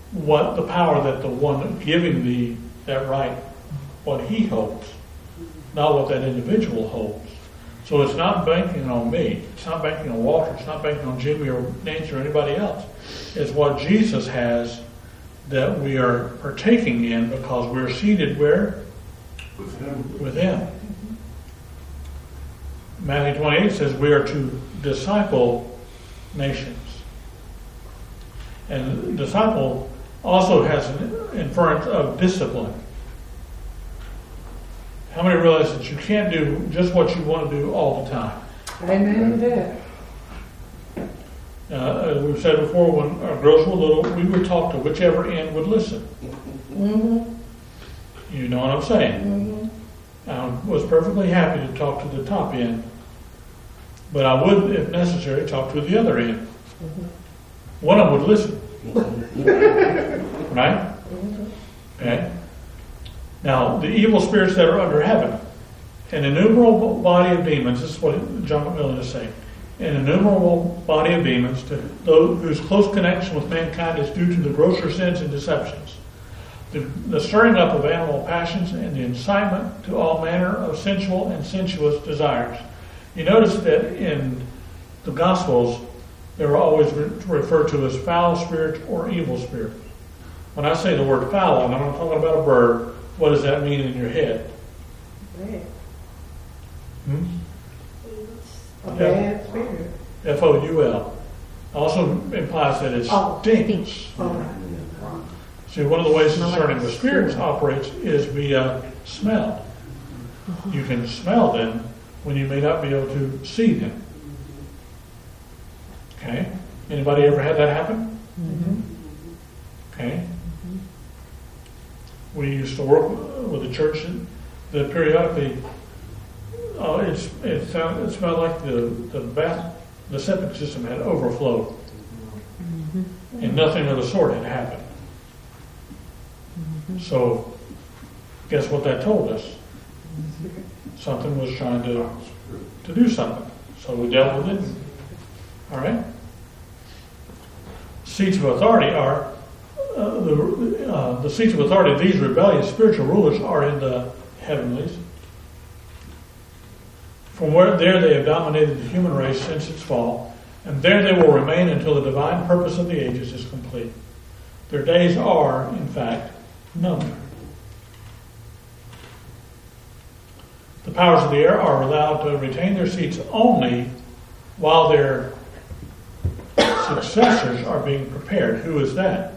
power that the one giving that right, what he holds. not what that individual holds. So it's not banking on me. It's not banking on Walter. It's not banking on Jimmy or Nancy or anybody else. It's what Jesus has that we are partaking in because we're seated where? With him. With him. Matthew 28 says we are to disciple nations. And disciple also has an inference of discipline. How many realize that you can't do just what you want to do all the time? Amen to that. As we've said before, when our girls were little, we would talk to whichever end would listen. Mm-hmm. You know what I'm saying? Mm-hmm. I was perfectly happy to talk to the top end, but I would, if necessary, talk to the other end. Mm-hmm. One of them would listen. Right? Okay? Now, the evil spirits that are under heaven, an innumerable body of demons, this is what John McMillan is saying, an innumerable body of demons to those whose close connection with mankind is due to the grosser sins and deceptions, the stirring up of animal passions, and the incitement to all manner of sensual and sensuous desires. You notice that in the Gospels, they were always referred to as foul spirit or evil spirit. When I say the word foul, and I'm not talking about a bird, what does that mean in your head? A bad spirit. F-O-U-L. Also implies that it stinks. See, one of the ways discerning the spirits operates is via smell. You can smell them when you may not be able to see them. Okay? Anybody ever had that happen? Mm-hmm. Okay? We used to work with a church that periodically it smelled like the septic system had overflowed, and nothing of the sort had happened. So, guess what that told us? Something was trying to do something. So we dealt with it. All right. Seats of authority are. The seats of authority of these rebellious spiritual rulers are in the heavenlies. From where there they have dominated the human race since its fall, and there they will remain until the divine purpose of the ages is complete. Their days are, in fact, numbered. The powers of the air are allowed to retain their seats only while their successors are being prepared. Who is that?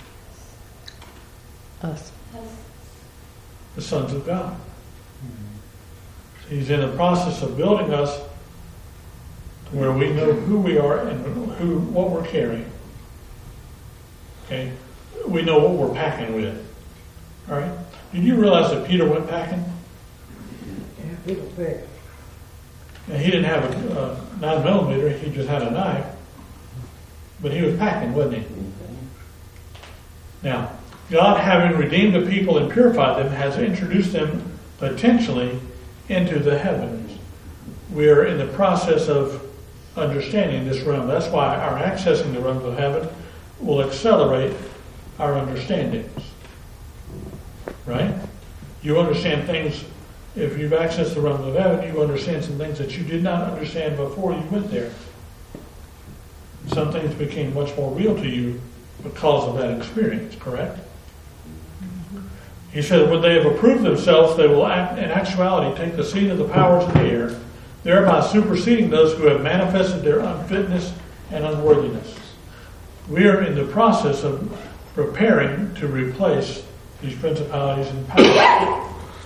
Us. The sons of God. He's in the process of building us to where we know who we are and what we're carrying. Okay? We know what we're packing with. All right? Did you realize that Peter went packing? Yeah, Now, he didn't have a 9mm, he just had a knife. But he was packing, wasn't he? Now, God, having redeemed the people and purified them, has introduced them potentially into the heavens. We are in the process of understanding this realm. That's why our accessing the realms of heaven will accelerate our understandings. Right? You understand things, if you've accessed the realms of heaven, you understand some things that you did not understand before you went there. Some things became much more real to you because of that experience, correct? He said, when they have approved themselves, they will in actuality take the seat of the powers of the air, thereby superseding those who have manifested their unfitness and unworthiness. We are in the process of preparing to replace these principalities and powers.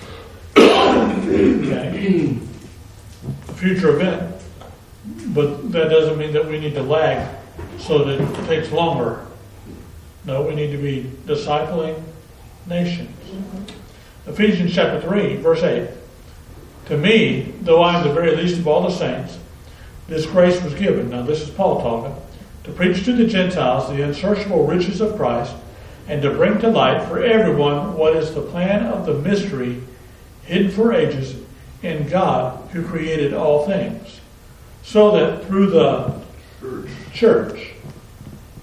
Okay. A future event, but that doesn't mean that we need to lag so that it takes longer. No, we need to be discipling nations. Ephesians chapter 3, verse 8. To me, though I am the very least of all the saints, this grace was given. Now this is Paul talking. To preach to the Gentiles the unsearchable riches of Christ, and to bring to light for everyone what is the plan of the mystery hidden for ages in God who created all things, so that through the church,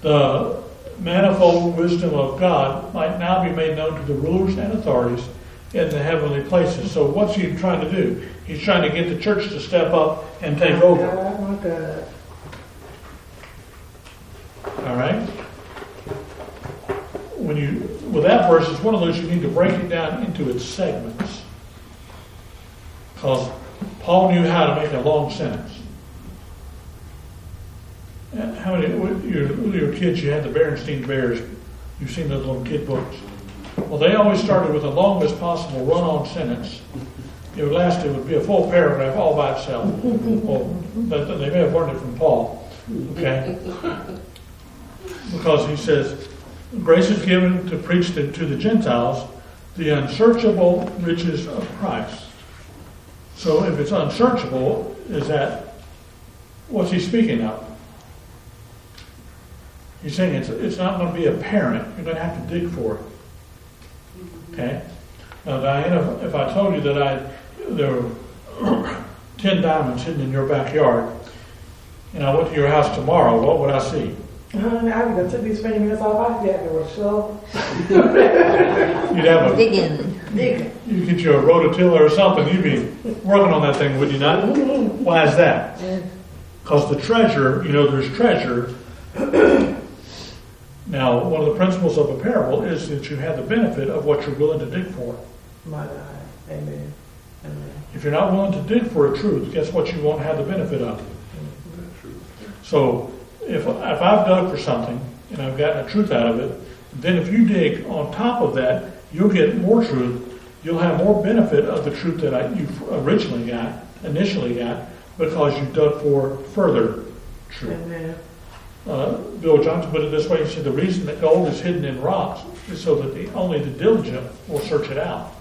the manifold wisdom of God might now be made known to the rulers and authorities, in the heavenly places. So what's he trying to do? He's trying to get the church to step up and take over. Oh my God. All right? With that verse, it's one of those you need to break it down into its segments. Because Paul knew how to make a long sentence. How many, with your kids, you had the Berenstain Bears. You've seen those little kid books. Well, they always started with the longest possible run-on sentence. It would be a full paragraph all by itself. Well, they may have learned it from Paul. Okay? Because he says, grace is given to preach to the Gentiles the unsearchable riches of Christ. So if it's unsearchable, what's he speaking of? He's saying it's not going to be apparent. You're going to have to dig for it. Okay? Now, Diana, if I told you that there were 10 diamonds hidden in your backyard, and I went to your house tomorrow, what would I see? I would took these 20 minutes off. I'd get a shovel. You'd have Digging. you'd get you a rototiller or something. You'd be working on that thing, would you not? Why is that? Because the treasure, there's treasure. Now, one of the principles of a parable is that you have the benefit of what you're willing to dig for. My God. Amen. Amen. If you're not willing to dig for a truth, guess what you won't have the benefit of? So, if I've dug for something and I've gotten a truth out of it, then if you dig on top of that, you'll get more truth. You'll have more benefit of the truth that you initially got, because you dug for further truth. Amen. Bill Johnson put it this way. He said the reason that gold is hidden in rocks is so that only the diligent will search it out.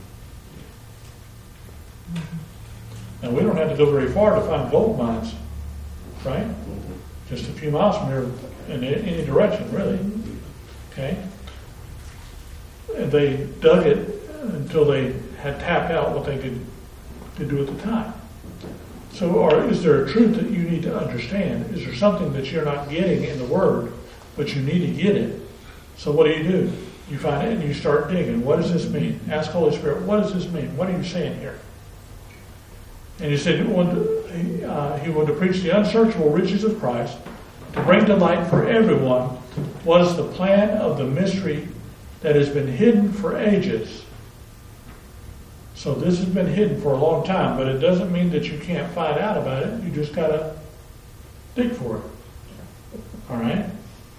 And we don't have to go very far to find gold mines, right? Just a few miles from here in any direction, really. Okay? And they dug it until they had tapped out what they could do at the time. So, is there a truth that you need to understand? Is there something that you're not getting in the Word, but you need to get it? So what do? You find it and you start digging. What does this mean? Ask Holy Spirit, what does this mean? What are you saying here? And he said he wanted to preach the unsearchable riches of Christ, to bring to light for everyone what is the plan of the mystery that has been hidden for ages. So this has been hidden for a long time, but it doesn't mean that you can't find out about it. You just got to dig for it. All right?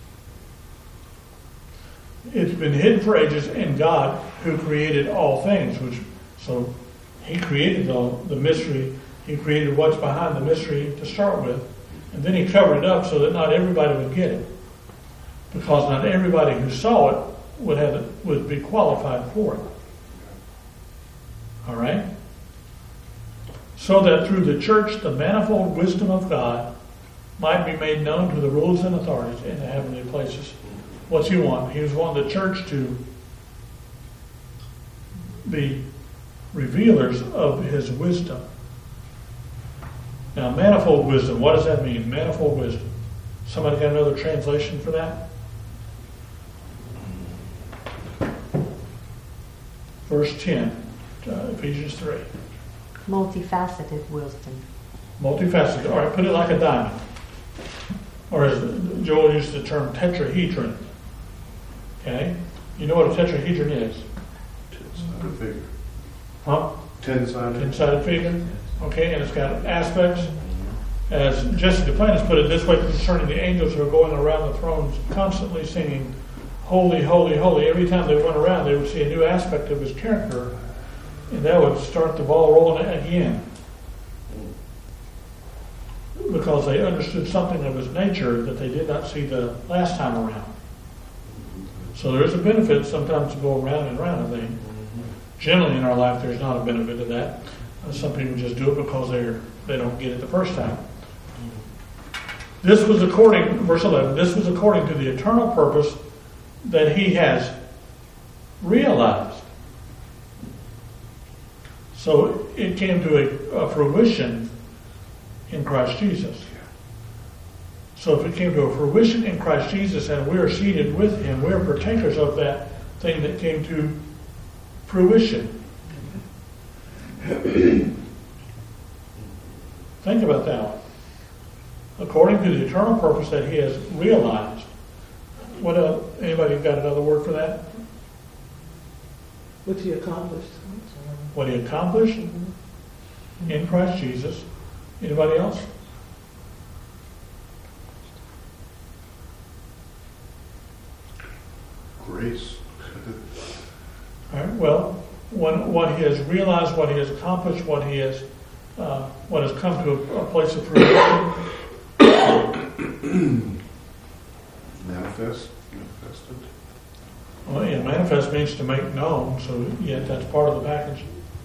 It's been hidden for ages in God, who created all things. So he created the mystery. He created what's behind the mystery to start with. And then he covered it up so that not everybody would get it. Because not everybody who saw it would be qualified for it. All right? So that through the church, the manifold wisdom of God might be made known to the rulers and authorities in the heavenly places. What's he want? He was wanting the church to be revealers of his wisdom. Now, manifold wisdom, what does that mean? Manifold wisdom. Somebody got another translation for that? Verse 10. Ephesians 3. Multifaceted wisdom. Multifaceted. All right, put it like a diamond. Or as Joel used the term tetrahedron. Okay? You know what a tetrahedron is? 10-sided figure. Huh? 10-sided. 10-sided figure. Okay, and it's got aspects. As Jesse Duplantis put it this way concerning the angels who are going around the thrones constantly singing, holy, holy, holy. Every time they went around, they would see a new aspect of his character. And that would start the ball rolling again. Because they understood something of his nature that they did not see the last time around. So there is a benefit sometimes to go around and around, I think. Generally in our life, there's not a benefit to that. Some people just do it because they don't get it the first time. This was verse 11, this was according to the eternal purpose that he has realized. So it came to a fruition in Christ Jesus. So if it came to a fruition in Christ Jesus and we are seated with him, we are partakers of that thing that came to fruition. Think about that one. According to the eternal purpose that he has realized. What else? Anybody got another word for that? Which he accomplished. What he accomplished in Christ Jesus. Anybody else? Grace. All right. Well, what he has realized, what he has accomplished, what has come to a place of fruition. Manifested. Well, yeah, manifest means to make known, so yeah, that's part of the package.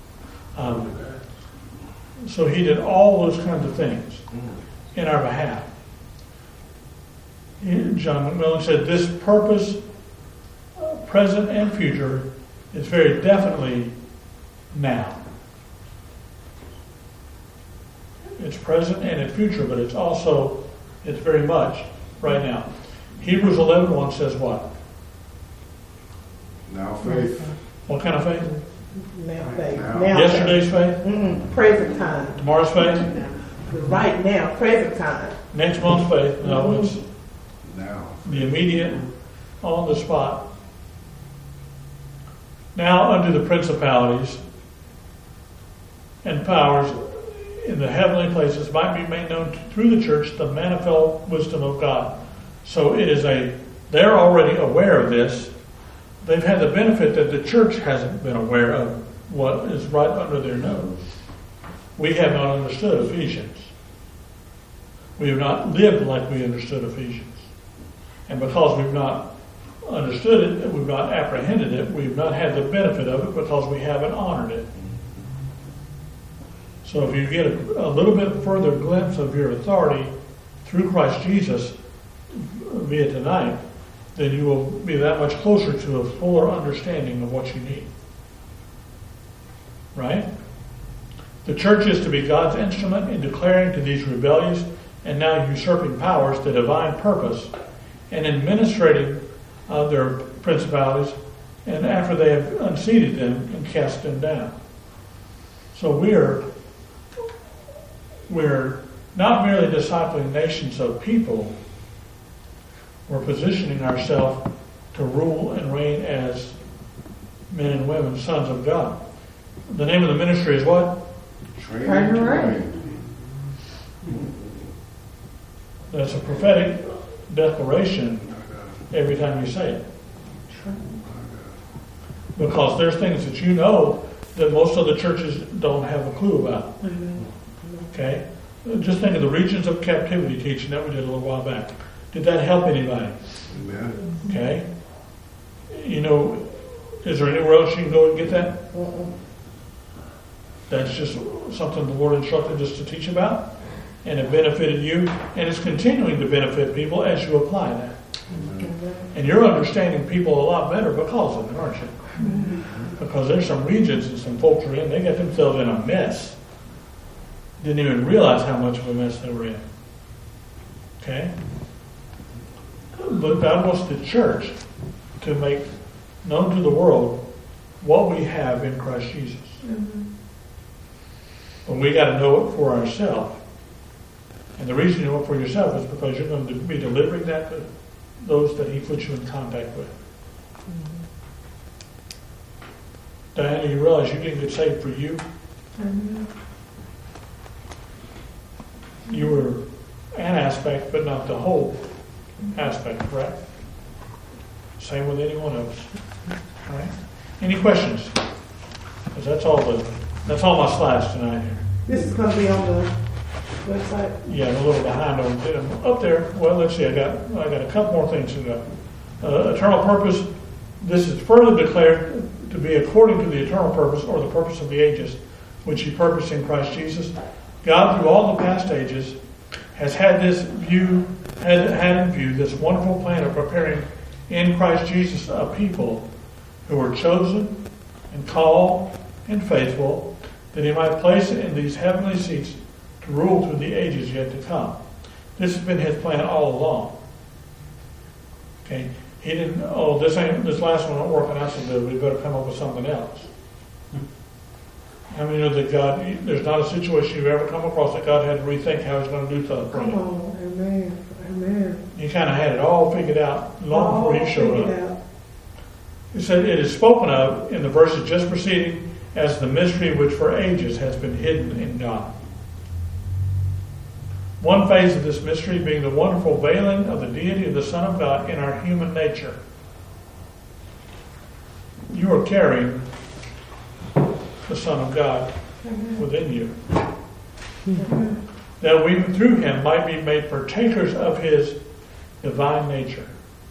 So he did all those kinds of things in our behalf. John McMillan said, this purpose, present and future, is very definitely now. It's present and it's future, but it's very much right now. Hebrews 11:1 says what? Now faith. What kind of faith? Now faith. Now. Now Yesterday's faith? Present time. Tomorrow's faith? Right now, present time. Next month's faith? No, it's Now. the immediate, on the spot. Now unto the principalities and powers in the heavenly places might be made known through the church the manifold wisdom of God. So they're already aware of this. They've had the benefit that the church hasn't been aware of what is right under their nose. We have not understood Ephesians. We have not lived like we understood Ephesians. And because we've not understood it, we've not apprehended it, we've not had the benefit of it because we haven't honored it. So if you get a little bit further glimpse of your authority through Christ Jesus via tonight, then you will be that much closer to a fuller understanding of what you need. Right? The church is to be God's instrument in declaring to these rebellious and now usurping powers the divine purpose and in administrating their principalities, and after they have unseated them and cast them down. So we're not merely discipling nations of people, we're positioning ourselves to rule and reign as men and women, sons of God. The name of the ministry is what? Train to reign. That's a prophetic declaration every time you say it. Because there's things that you know that most other churches don't have a clue about. Okay? Just think of the regions of captivity teaching that we did a little while back. Did that help anybody? Amen. Okay? You know, is there anywhere else you can go and get that? That's just something the Lord instructed us to teach about, and it benefited you, and it's continuing to benefit people as you apply that. And you're understanding people a lot better because of it, aren't you? Because there's some regions and some folks are in, they got themselves in a mess. Didn't even realize how much of a mess they were in. Okay? But God wants the church to make known to the world what we have in Christ Jesus. But we got to know it for ourselves. And the reason you know it for yourself is because you're going to be delivering that to those that He puts you in contact with. Diana, you realize you didn't get saved for you? You were an aspect, but not the whole aspect, correct? Same with anyone else. All right. Any questions? Because that's all my slides tonight here. This is going to be on the website. Yeah, I'm a little behind on them up there. Well, let's see. I got a couple more things to go. Eternal purpose. This is further declared to be according to the eternal purpose or the purpose of the ages, which He purposed in Christ Jesus. God, through all the past ages, has had in view this wonderful plan of preparing in Christ Jesus a people who were chosen and called and faithful, that He might place in these heavenly seats to rule through the ages yet to come. This has been His plan all along. Okay, He didn't. Oh, this last one not working out so good. We better come up with something else. How many know that God, there's not a situation you've ever come across that God had to rethink how He's going to do something for Come you? on, amen, amen. You kind of had it all figured out long before you showed figured up. out. He said it is spoken of in the verses just preceding as the mystery which for ages has been hidden in God. One phase of this mystery being the wonderful veiling of the deity of the Son of God in our human nature. You are carrying the Son of God within you. That we through Him might be made partakers of His divine nature.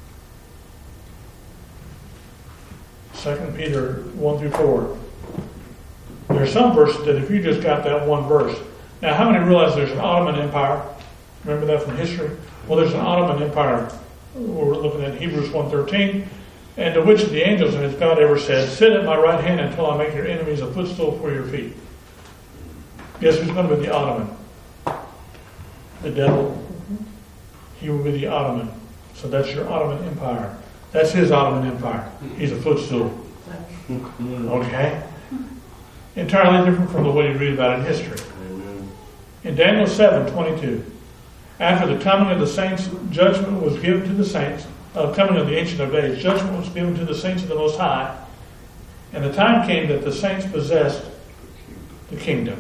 2 Peter 1 through 4. There are some verses that if you just got that one verse. Now, how many realize there's an Ottoman Empire? Remember that from history? Well, there's an Ottoman Empire. We're looking at Hebrews 1:13. And to which of the angels has God ever said, sit at my right hand until I make your enemies a footstool for your feet? Guess who's going to be the Ottoman? The devil. He will be the Ottoman. So that's your Ottoman Empire. That's his Ottoman Empire. He's a footstool. Okay? Entirely different from the way you read about in history. In Daniel 7:22, after the coming of the saints, judgment was given to the saints, coming of the Ancient of Days, judgment was given to the saints of the Most High, and the time came that the saints possessed the kingdom.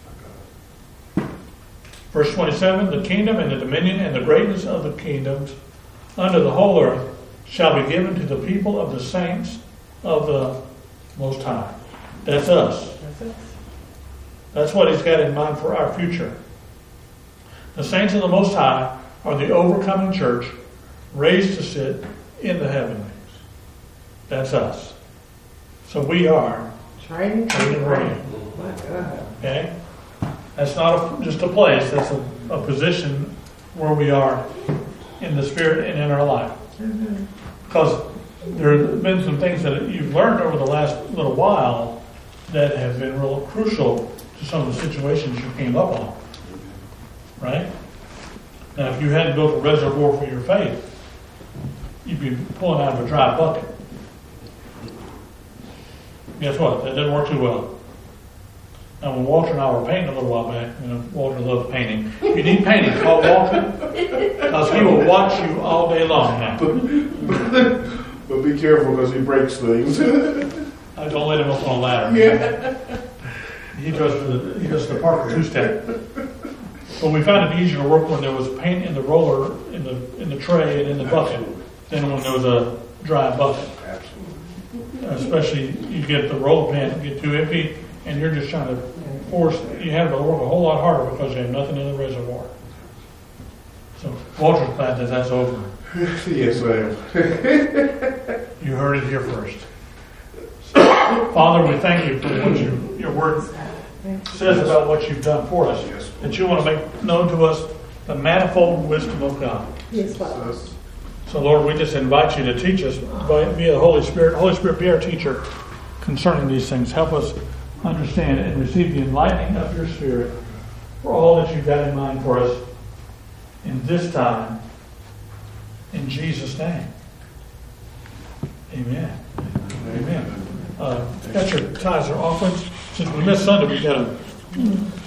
Verse 27, the kingdom and the dominion and the greatness of the kingdoms under the whole earth shall be given to the people of the saints of the Most High. That's us. That's what He's got in mind for our future. The saints of the Most High are the overcoming church raised to sit in the heavenlies. That's us. So we are Training and reign. My God. Okay? That's not just a place, that's a position where we are in the Spirit and in our life. Because there have been some things that you've learned over the last little while that have been real crucial to some of the situations you came up on. Right? Now, if you hadn't built a reservoir for your faith, you'd be pulling out of a dry bucket. Guess what? That didn't work too well. Now, when Walter and I were painting a little while back, Walter loves painting. If you need painting, call Walter, because he will watch you all day long now. But be careful because he breaks things. I don't let him up on a ladder. Yeah. He does the Parker two-step. But we found it easier to work when there was paint in the roller, in the tray, and in the bucket, than when there was a dry bucket. Especially you get the roller paint get too empty, and you're just trying to force. You have to work a whole lot harder because you have nothing in the reservoir. So Walter's glad that that's over. Yes, I am. You heard it here first. Father, we thank you for what your word says about what you've done for us. That you want to make known to us the manifold wisdom of God. Yes, Father. So, Lord, we just invite you to teach us via the Holy Spirit. Holy Spirit, be our teacher concerning these things. Help us understand and receive the enlightening of your Spirit for all that you've got in mind for us in this time. In Jesus' name. Amen. Amen. Got your tithes or offerings. Since we missed Sunday, we got to